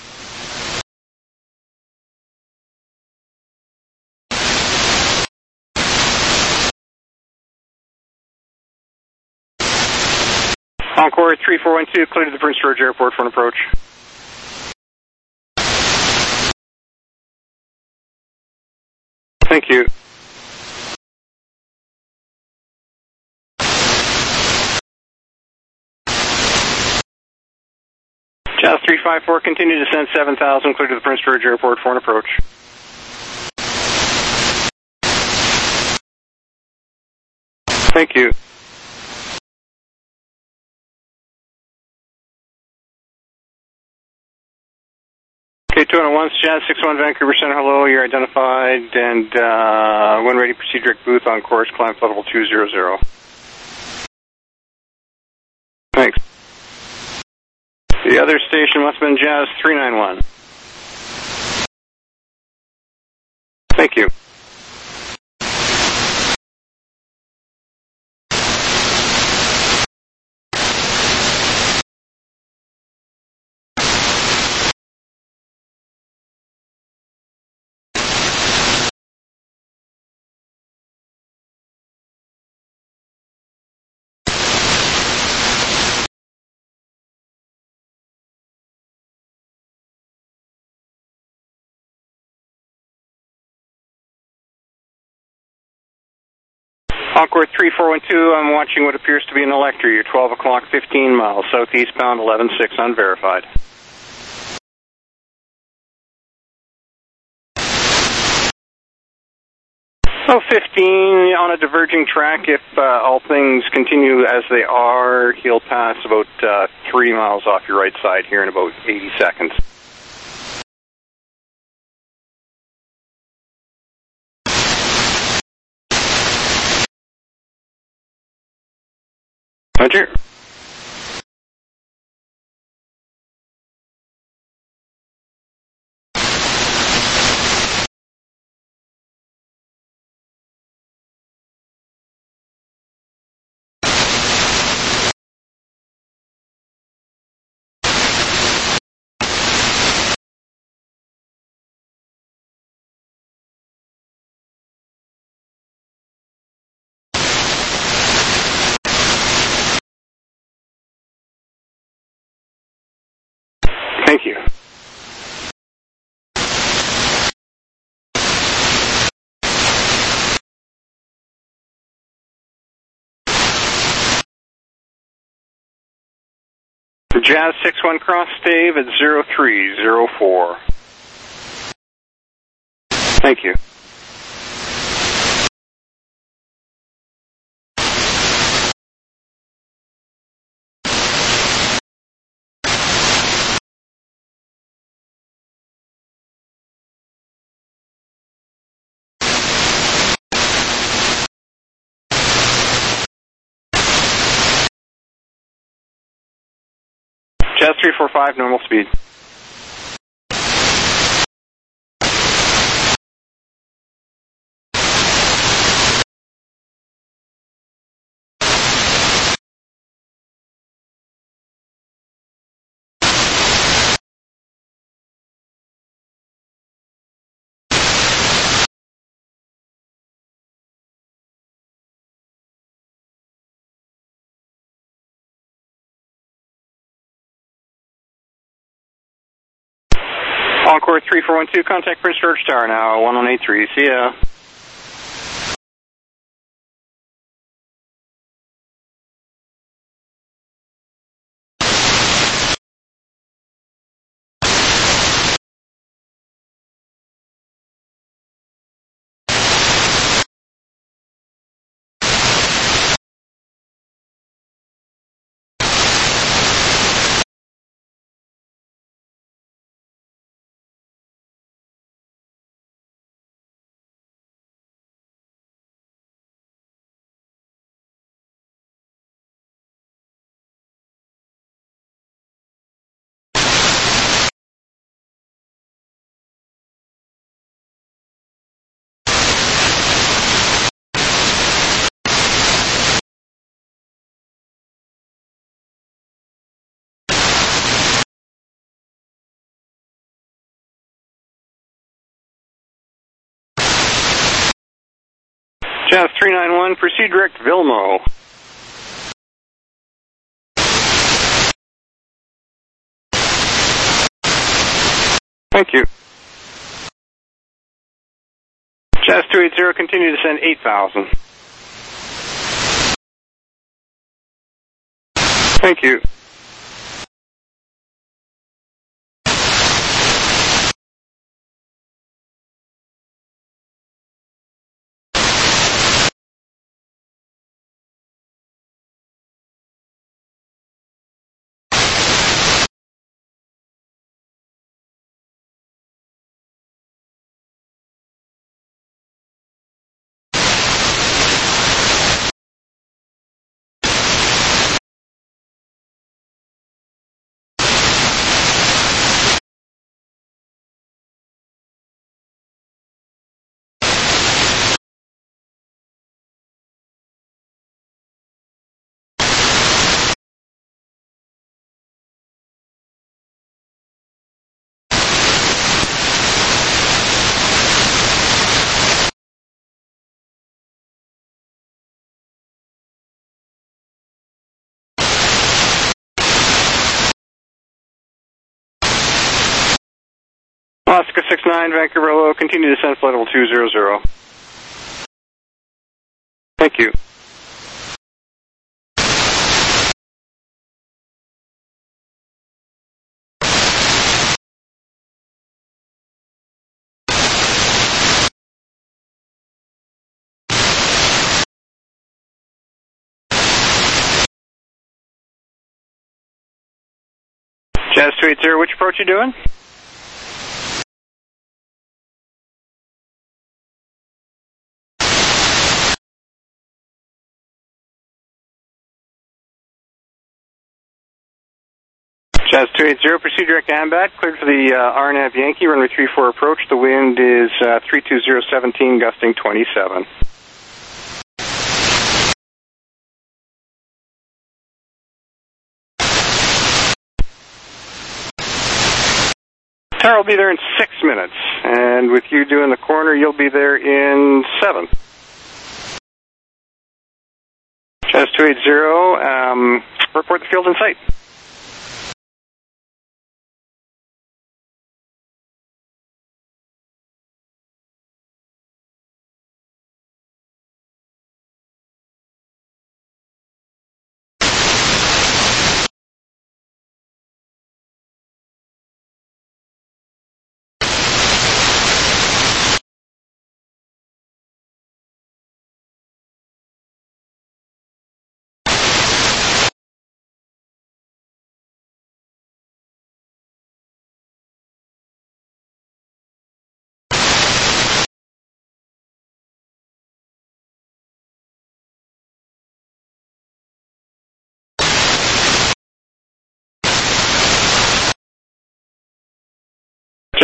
Encore 3412, clear to the Prince George Airport for an approach. Thank you. Jazz 354, continue to descend 7,000, clear to the Prince George Airport for an approach. Thank you. Okay, 201, Jazz 61, Vancouver Center, hello, you're identified, and when ready, proceed direct booth on course, climb level 200. Thanks. The other station must have been Jazz 391. Thank you. Encore 3412, I'm watching what appears to be an Electra. You're 12 o'clock, 15 miles, southeastbound, 116, unverified. So 15 on a diverging track. If all things continue as they are, he'll pass about 3 miles off your right side here in about 80 seconds. Roger. Thank you. Jazz 61 cross Dave at 0304. Thank you. Jazz 345, normal speed. Encore 3412, contact Prince George Tower now, 1183, see ya. Jazz 391, proceed direct Vilmo. Thank you. Jazz 280, continue to send 8,000. Thank you. Oscar 69, Vancouver Low, continue to send flight level 200. Thank you. Jazz 280, which approach you doing? Jazz 280, proceed direct Ambat, cleared for the RNAV Yankee, runway 34 approach. The wind is 32017, gusting 27. Tower will be there in 6 minutes, and with you doing the corner, you'll be there in 7. Jazz 280, report the field in sight.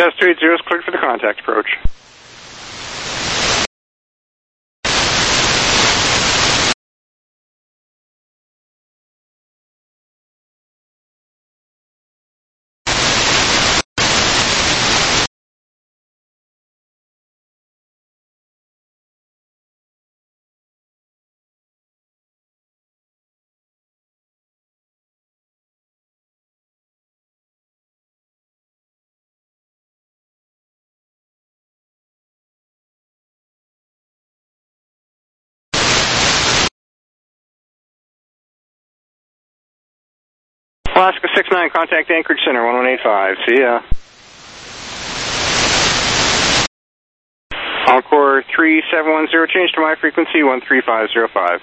Jazz 280 is cleared for the contact approach. Alaska 69, contact Anchorage Center, 1185. See ya. Encore 3710, change to my frequency, 13505.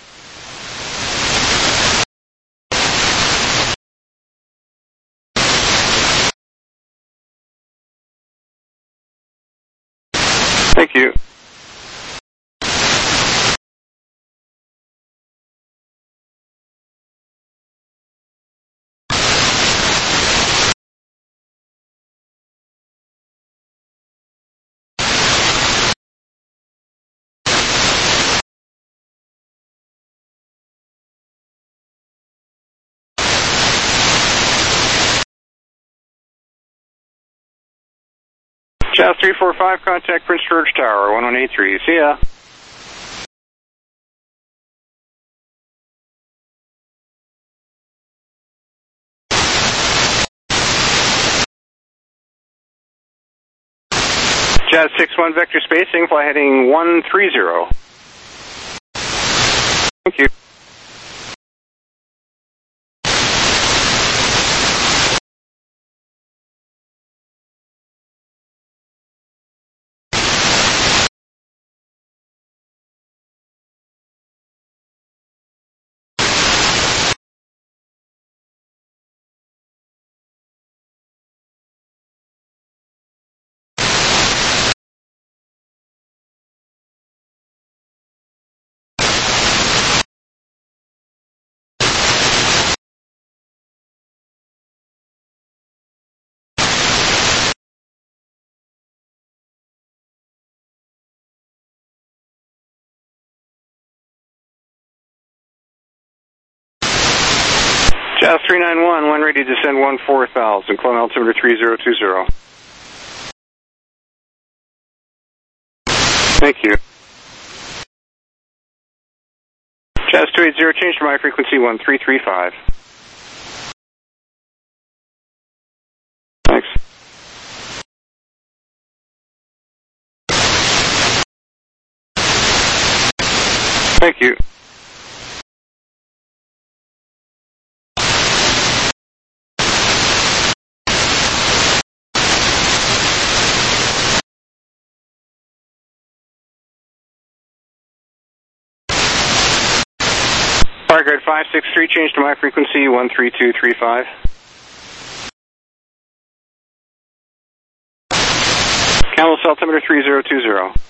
Thank you. Jazz 345, contact Prince George Tower, 1183. See ya. Jazz 61, vector spacing, fly heading 130. Thank you. Jazz 391, when ready to descend 14,000, climb altimeter 3020. Thank you. Jazz 280, change to my frequency, 1335. Thanks. Thank you. Fireguard 563, change to my frequency, 13235. Camels altimeter 3020.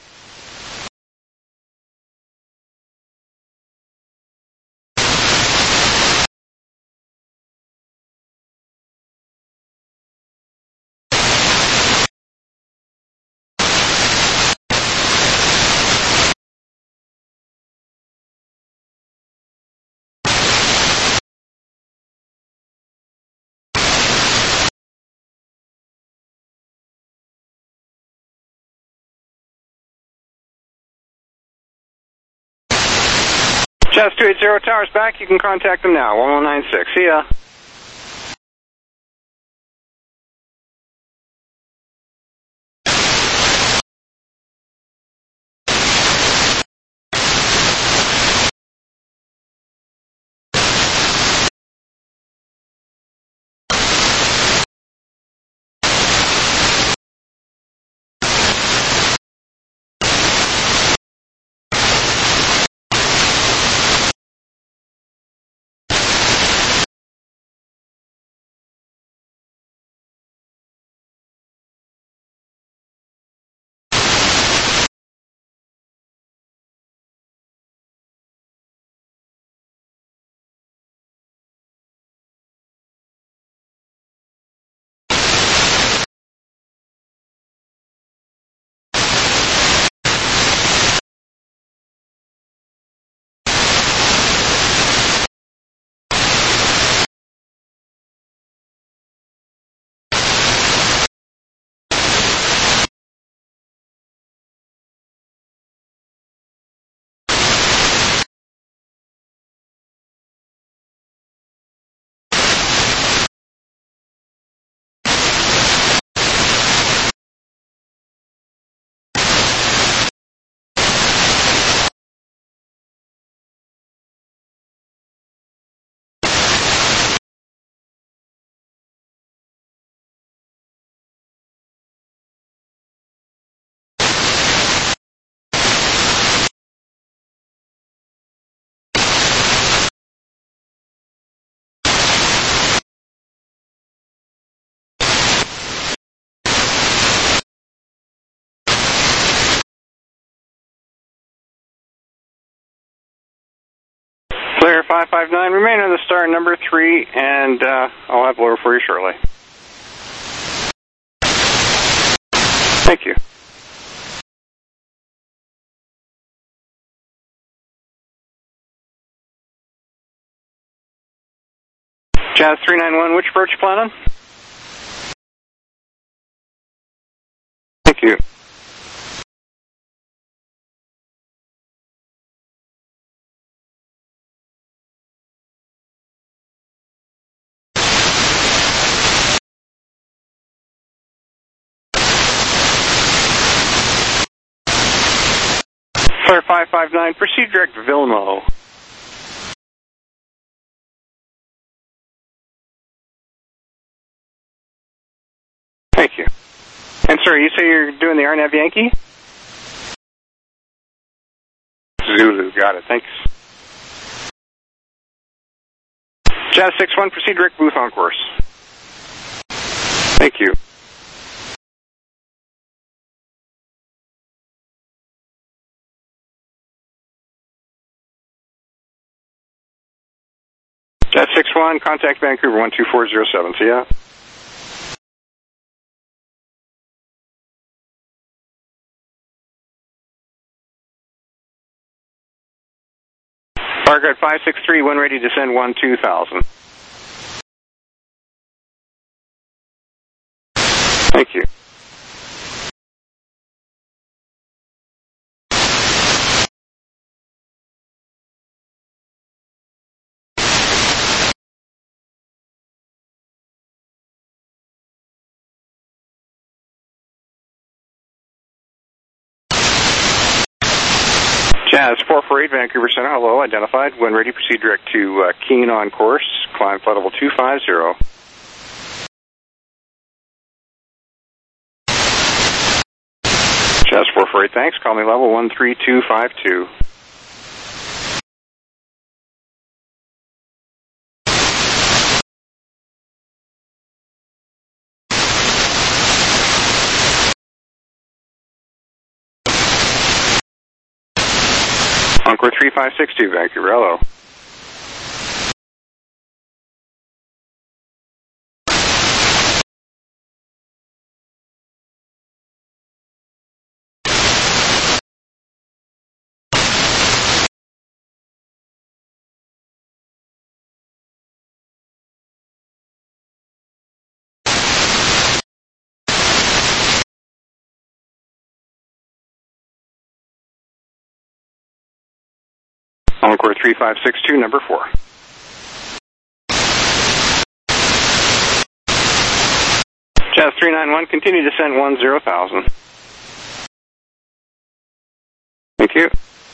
Jazz 280, towers back, you can contact them now, 1196. See ya. Flare 559, remain on the star number 3, and I'll have lower for you shortly. Thank you. Jazz 391, which approach you plan on? Thank you. Flare 559, proceed direct Vilmo. Thank you. And sir, you say you're doing the RNAV Yankee? Zulu, got it, thanks. Jazz 61, proceed direct Booth on course. Thank you. Jazz 61, contact Vancouver 12407, see ya. Farguard 563, when ready, descend 12000. Thank you. Jazz 448, Vancouver Center, hello, identified. When ready, proceed direct to Keene on course, climb flight level 250. Jazz 448, thanks, call me level 13252. Encore 3562, Vancouver, hello. Encore 3562, number 4. Jazz 391, continue descent 10,000. Thank you.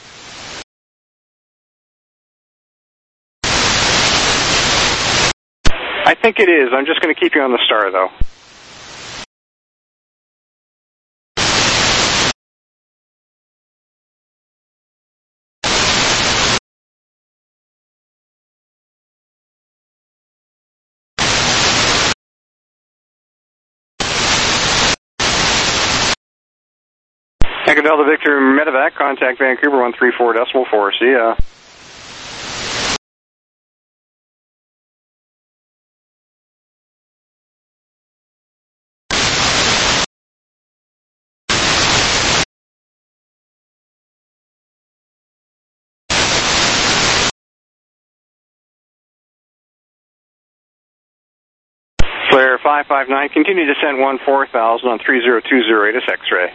I think it is. I'm just going to keep you on the star, though. Echo Delta Victor Medevac, contact Vancouver 134.4, see ya. Flare 559, continue descent 14,000 on 30208 X-ray.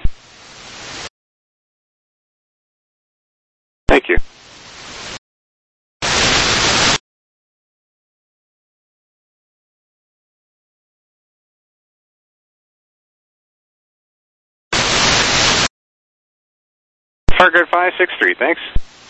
Thank you. Farguard 563, thanks.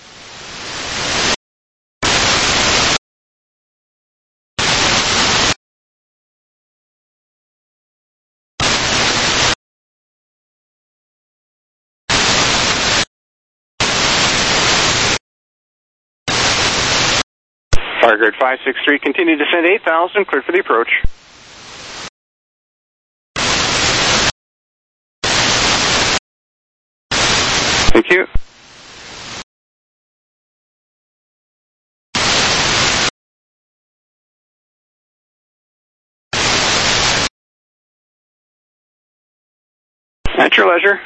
Farguard 563, continue descend 8,000, cleared for the approach. Thank you. your leisure.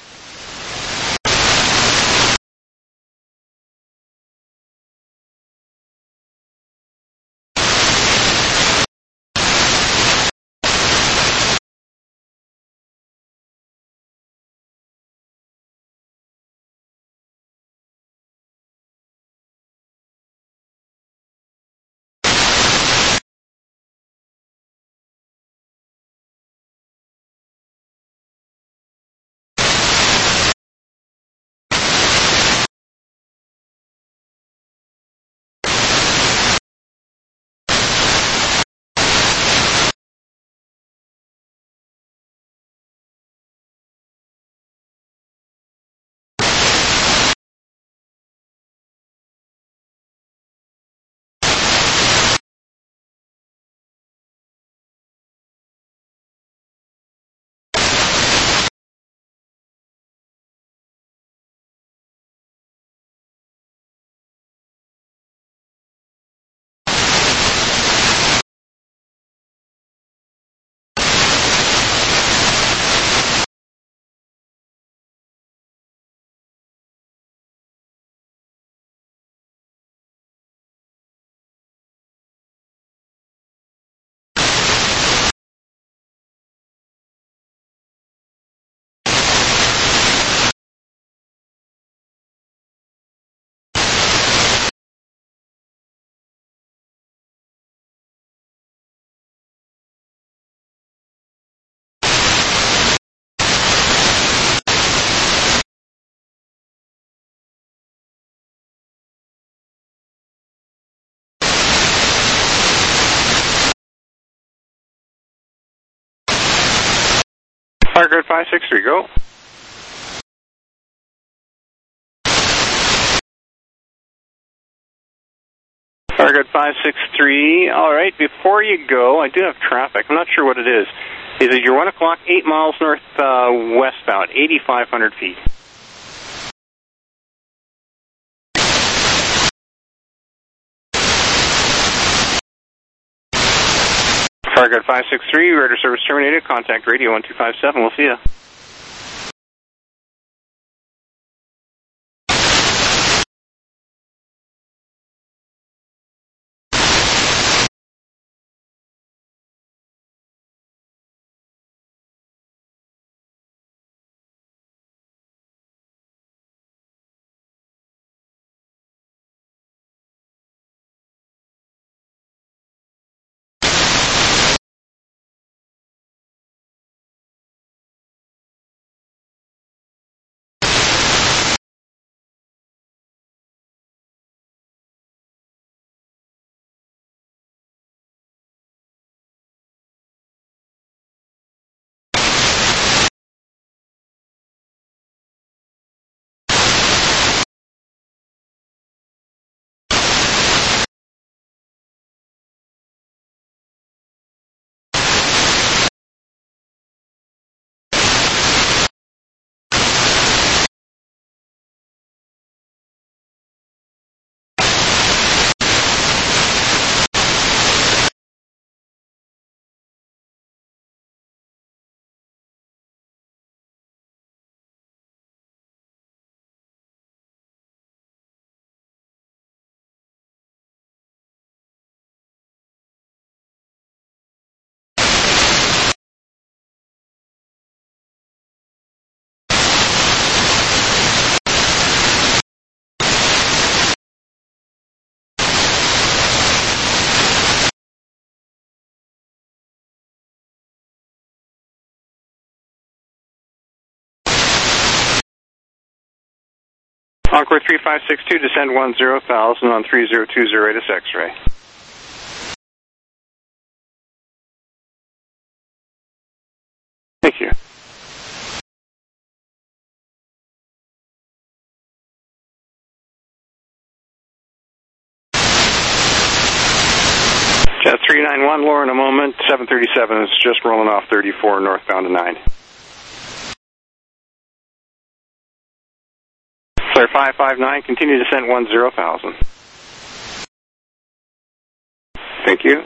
Firegrid 563, go. Firegrid 563, alright, before you go, I do have traffic, I'm not sure what it is. Is it your 1 o'clock, 8 miles north westbound, 8,500 feet? Firegrid 563, radar service terminated, contact radio 1257, we'll see ya. Encore 3562, descend 10,000 on 3020 radius X-ray. Thank you. Jet 391, lower in a moment, 737 is just rolling off 34 northbound to 9. Clear 559, continue descent 10,000. Thank you.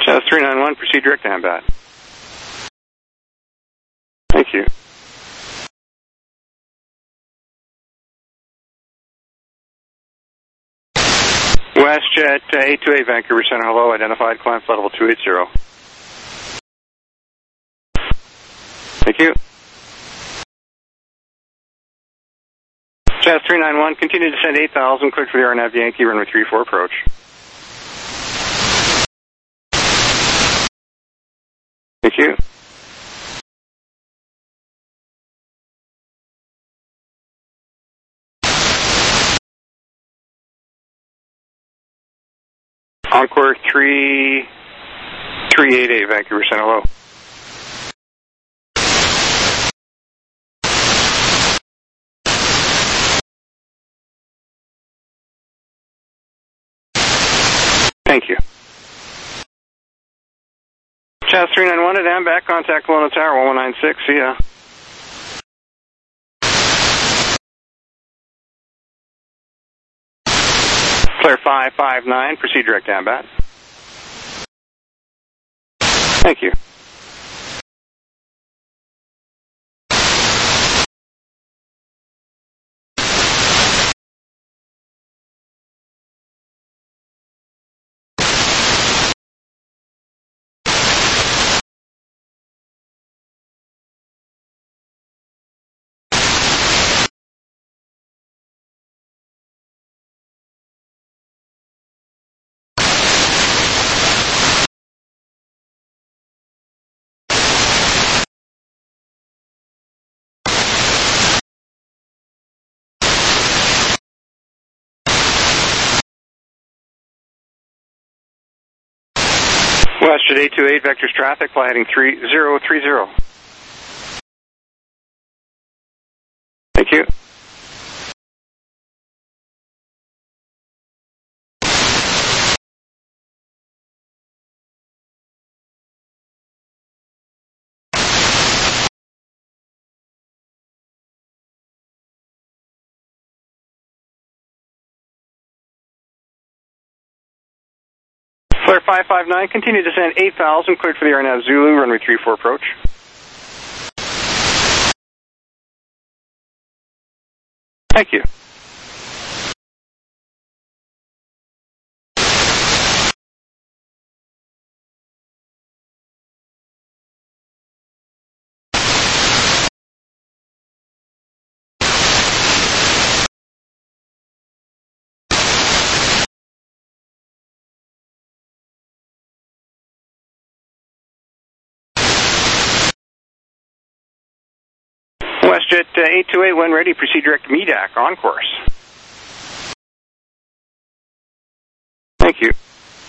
Jazz 391, proceed direct to Ambat. Thank you. WestJet 828, Vancouver Center, hello, identified, climb flight level 280. Thank you. Jazz 391, continue to descend 8,000, cleared for the RNAV Yankee, runway 34 approach. Thank you. Encore 388, Vancouver Center, hello. Thank you. Jazz 391 at Ambat, contact Kelowna Tower 1196, see ya. Clear 559, proceed direct to Ambat. Thank you. WestJet 828, vectors traffic, fly heading 3030. Thank you. Flare 559, continue to descend 8,000, cleared for the RNAV Zulu, runway 34 approach. Thank you. WestJet 828, when ready, proceed direct to MEDAC, on course. Thank you.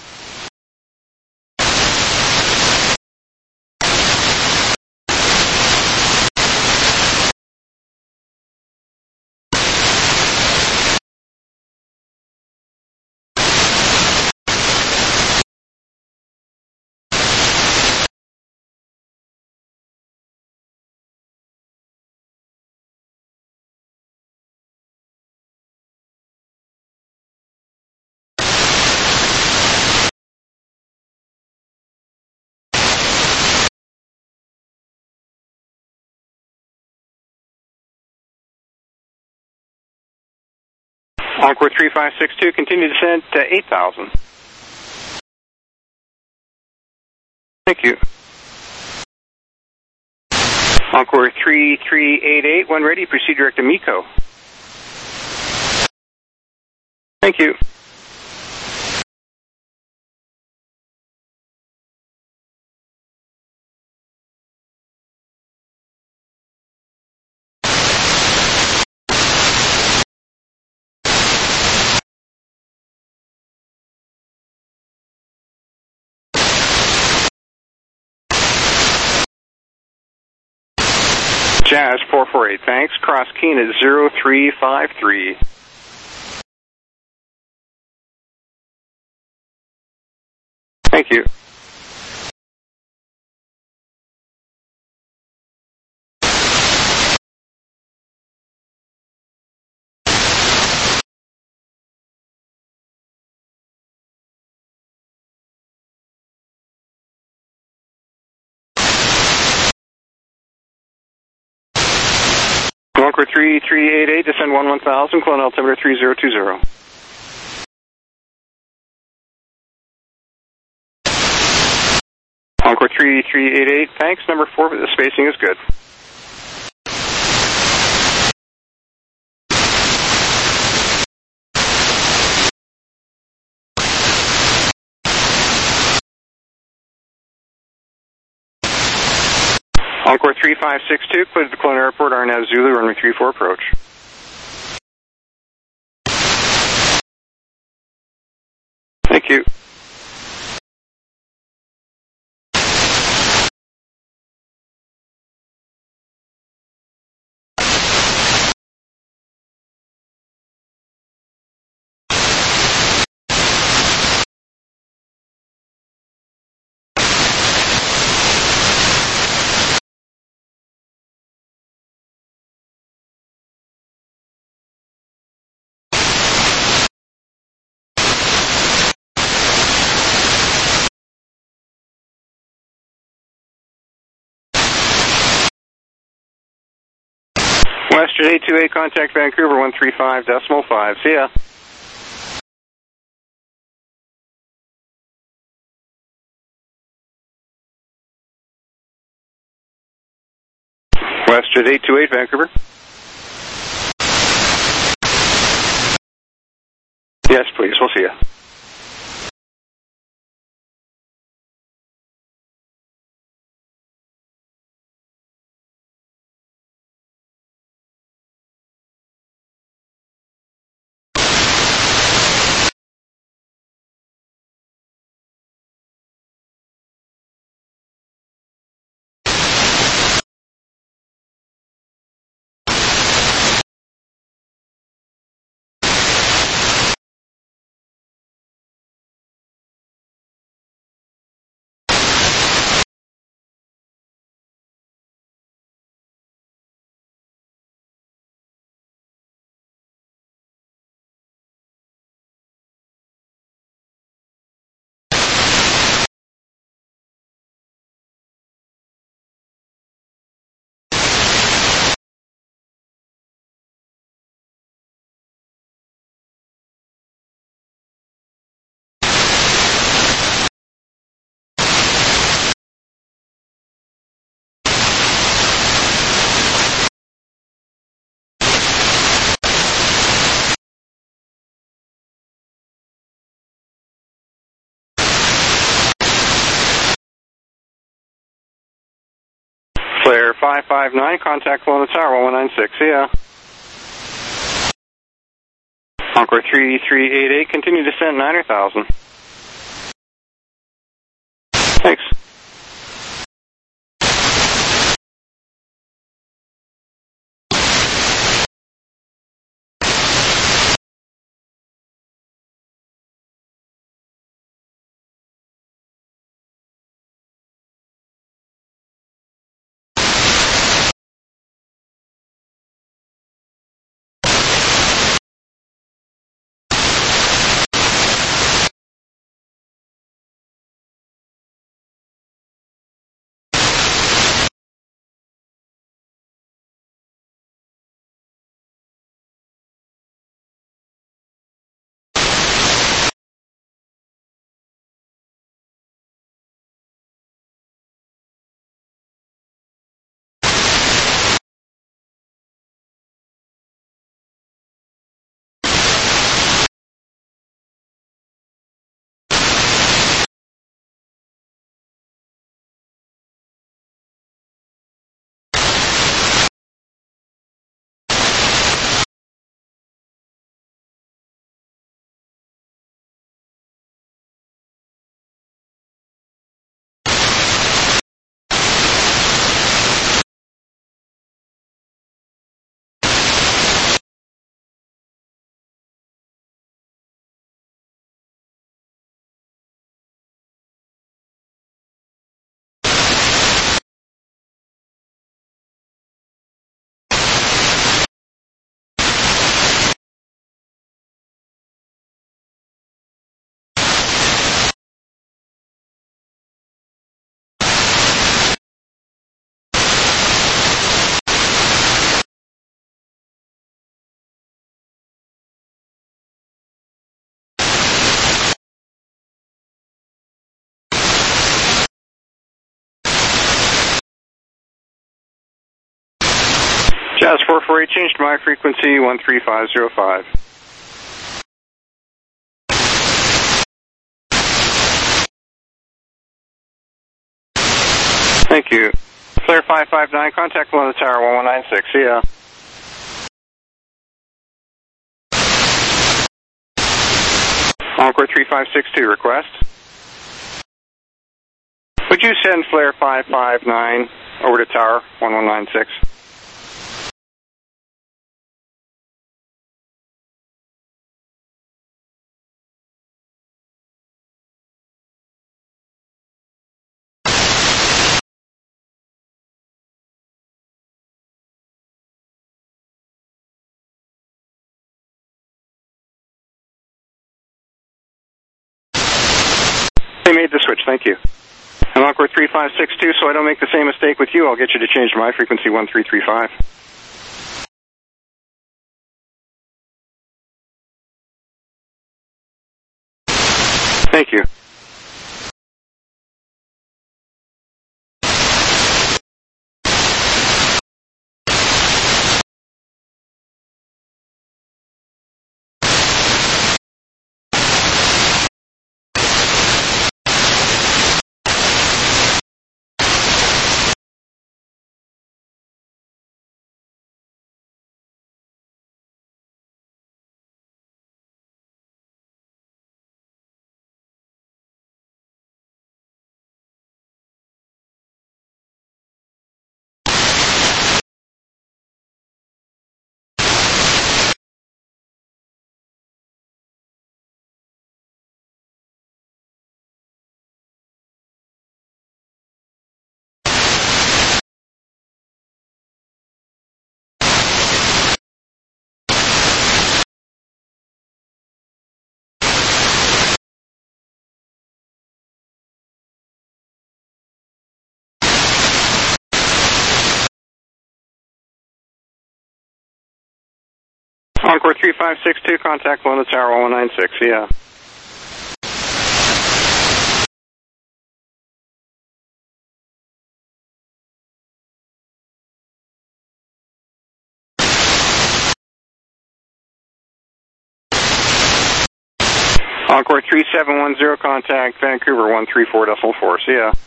Encore 3562, continue descent to 8,000. Thank you. Encore 3388, when ready, proceed direct to MECO. Thank you. Jazz 448, thanks. Cross Keene at 0353. Thank you. Encore 3388, descend 1000, clone altimeter 3020. Encore 3388, thanks. Number 4, but the spacing is good. Encore 3562, clear to the Kelowna Airport, RNAV Zulu, runway 34 approach. Thank you. Western 828, contact Vancouver 135.5. See ya. Western 828, Vancouver. Yes, please. We'll see ya. Flare 559, contact Kelowna Tower 1196. See ya. Encore 3388, continue descent 9,000. Thanks. Jazz 448, change to my frequency 13505. Thank you. Flare 559, contact one of the tower 1196, see ya. Encore 3562, request. Would you send Flare 559 over to tower 1196? They made the switch, thank you. And Encore 3562, so I don't make the same mistake with you, I'll get you to change to my frequency 1335. Thank you. Encore 3562, contact one of the tower 1196, see ya. Encore 3710, contact Vancouver 134.4, see ya.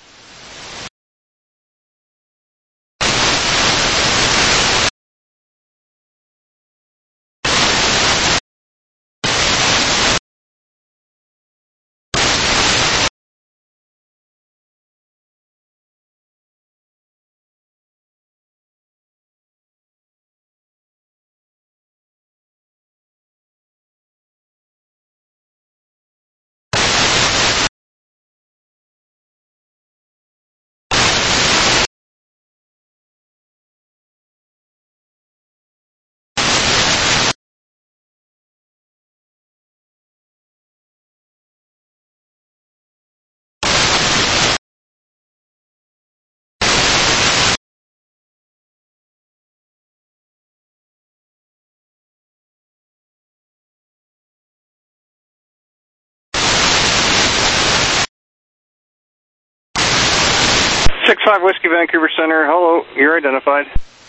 Six 5 Whiskey Vancouver Center, hello, you're identified.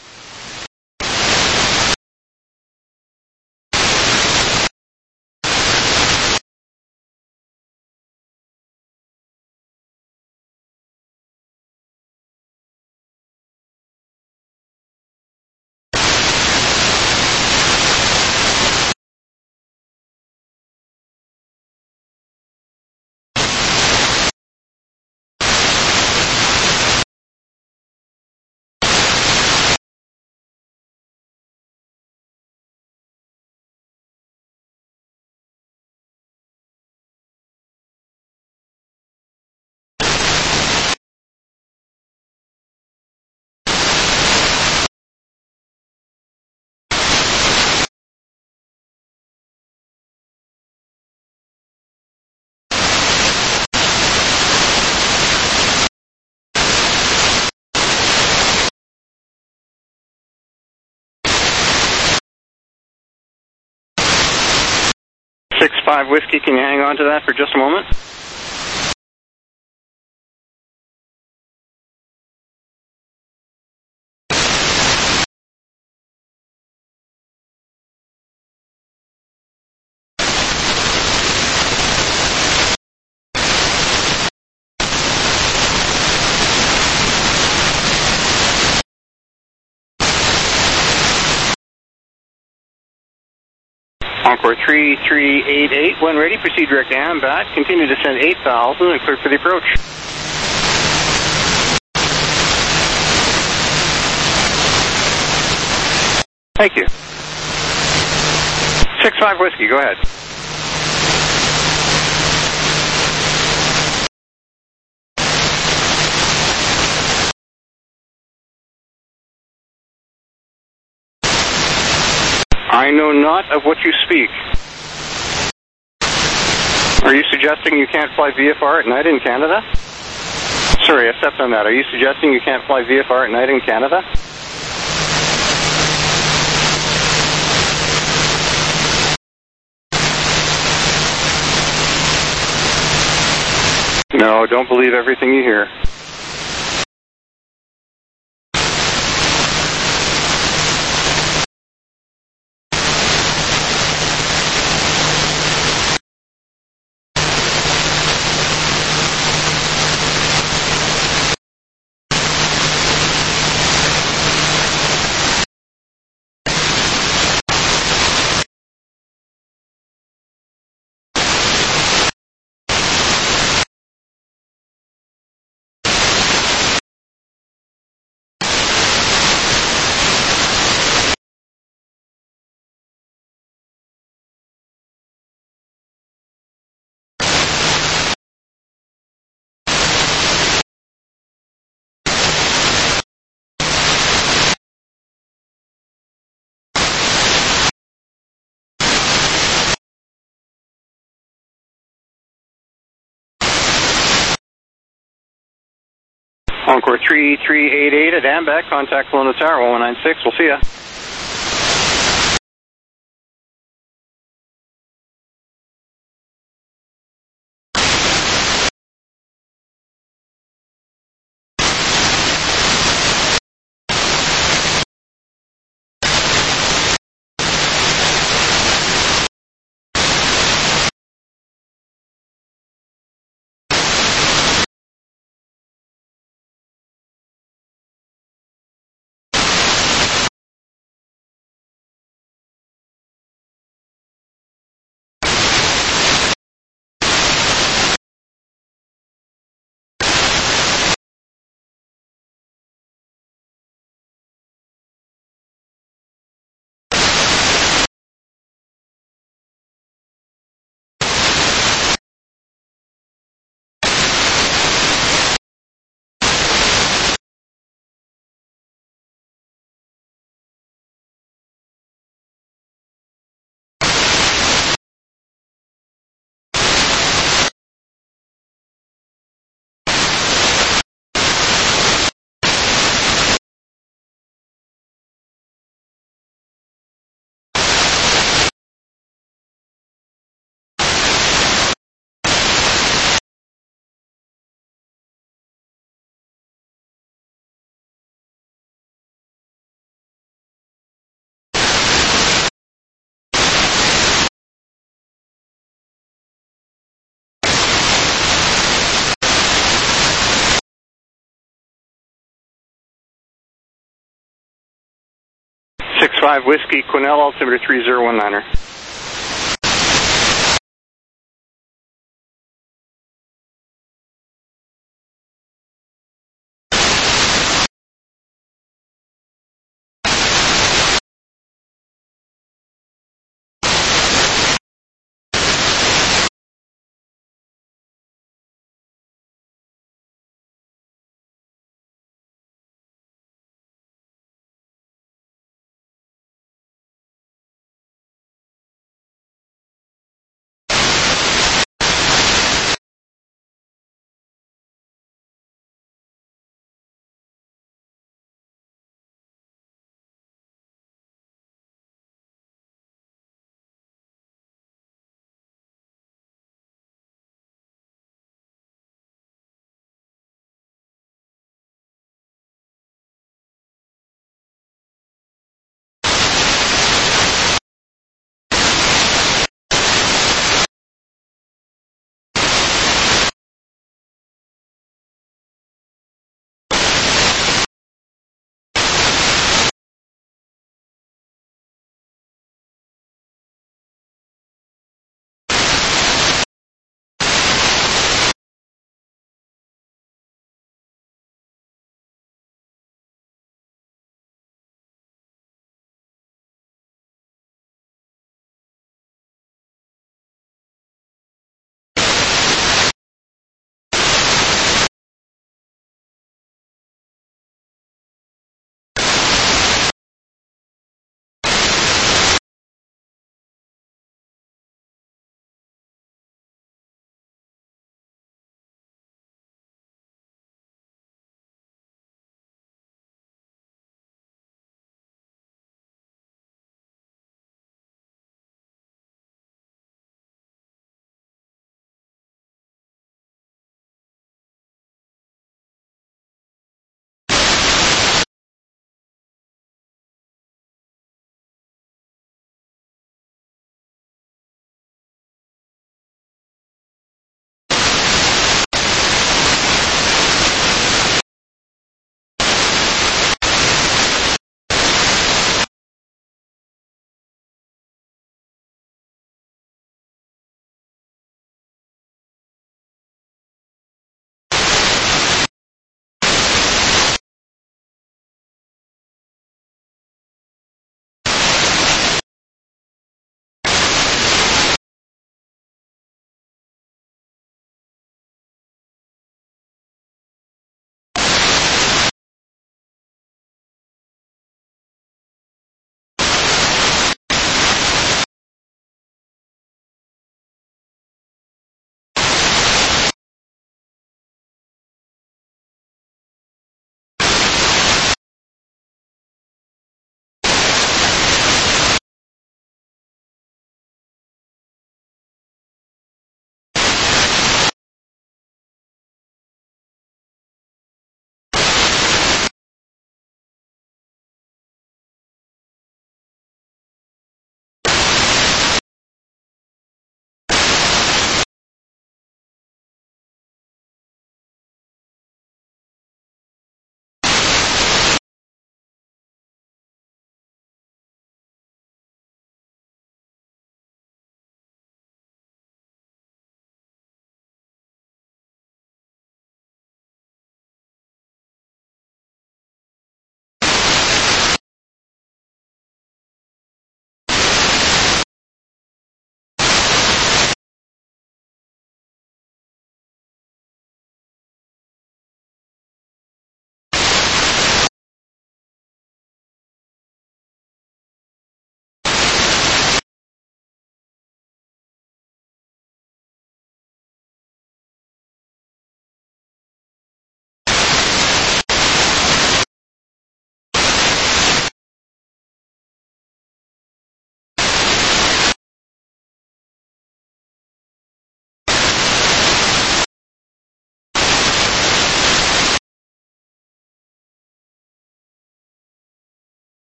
Six 5 Whiskey, can you hang on to that for just a moment? Encore 3388, when ready, proceed direct to Ambat. Continue to descend 8,000 and clear for the approach. Thank you. 65 Whiskey, go ahead. I know not of what you speak. Are you suggesting you can't fly VFR at night in Canada? Sorry, I stepped on that. Are you suggesting you can't fly VFR at night in Canada? No, don't believe everything you hear. Encore 3388 at Ambac, contact Kelowna Tower 1196, we'll see ya. Five Whiskey, Quinnell, altimeter 3019er.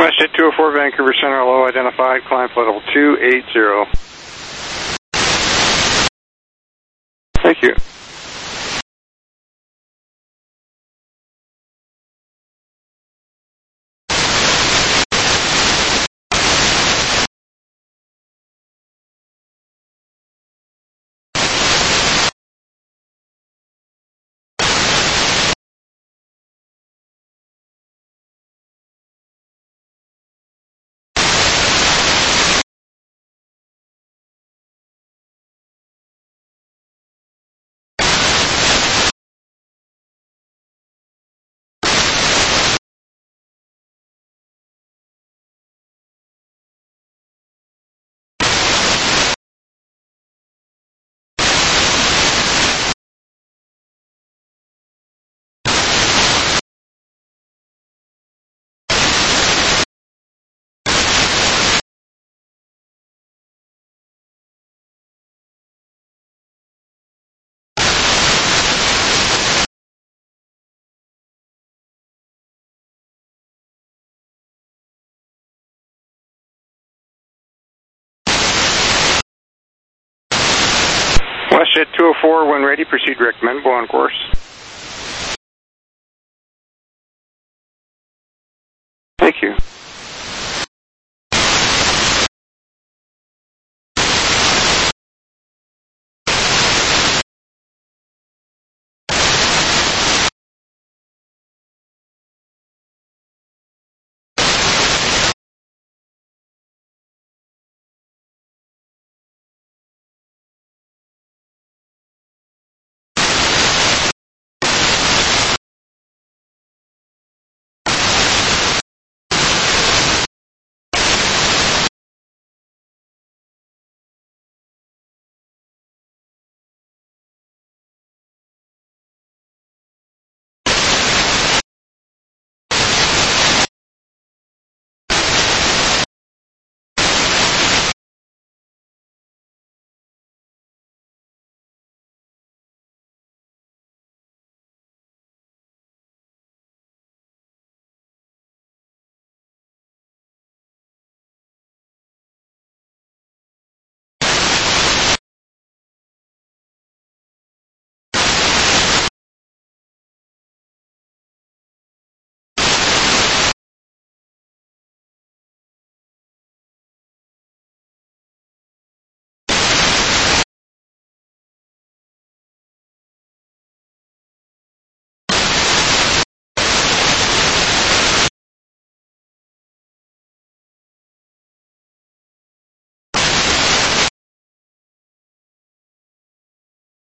WestJet 204, Vancouver Center, low identified, climb flight level 280. Thank you. WestJet 204, when ready, proceed recommendable on course. Thank you.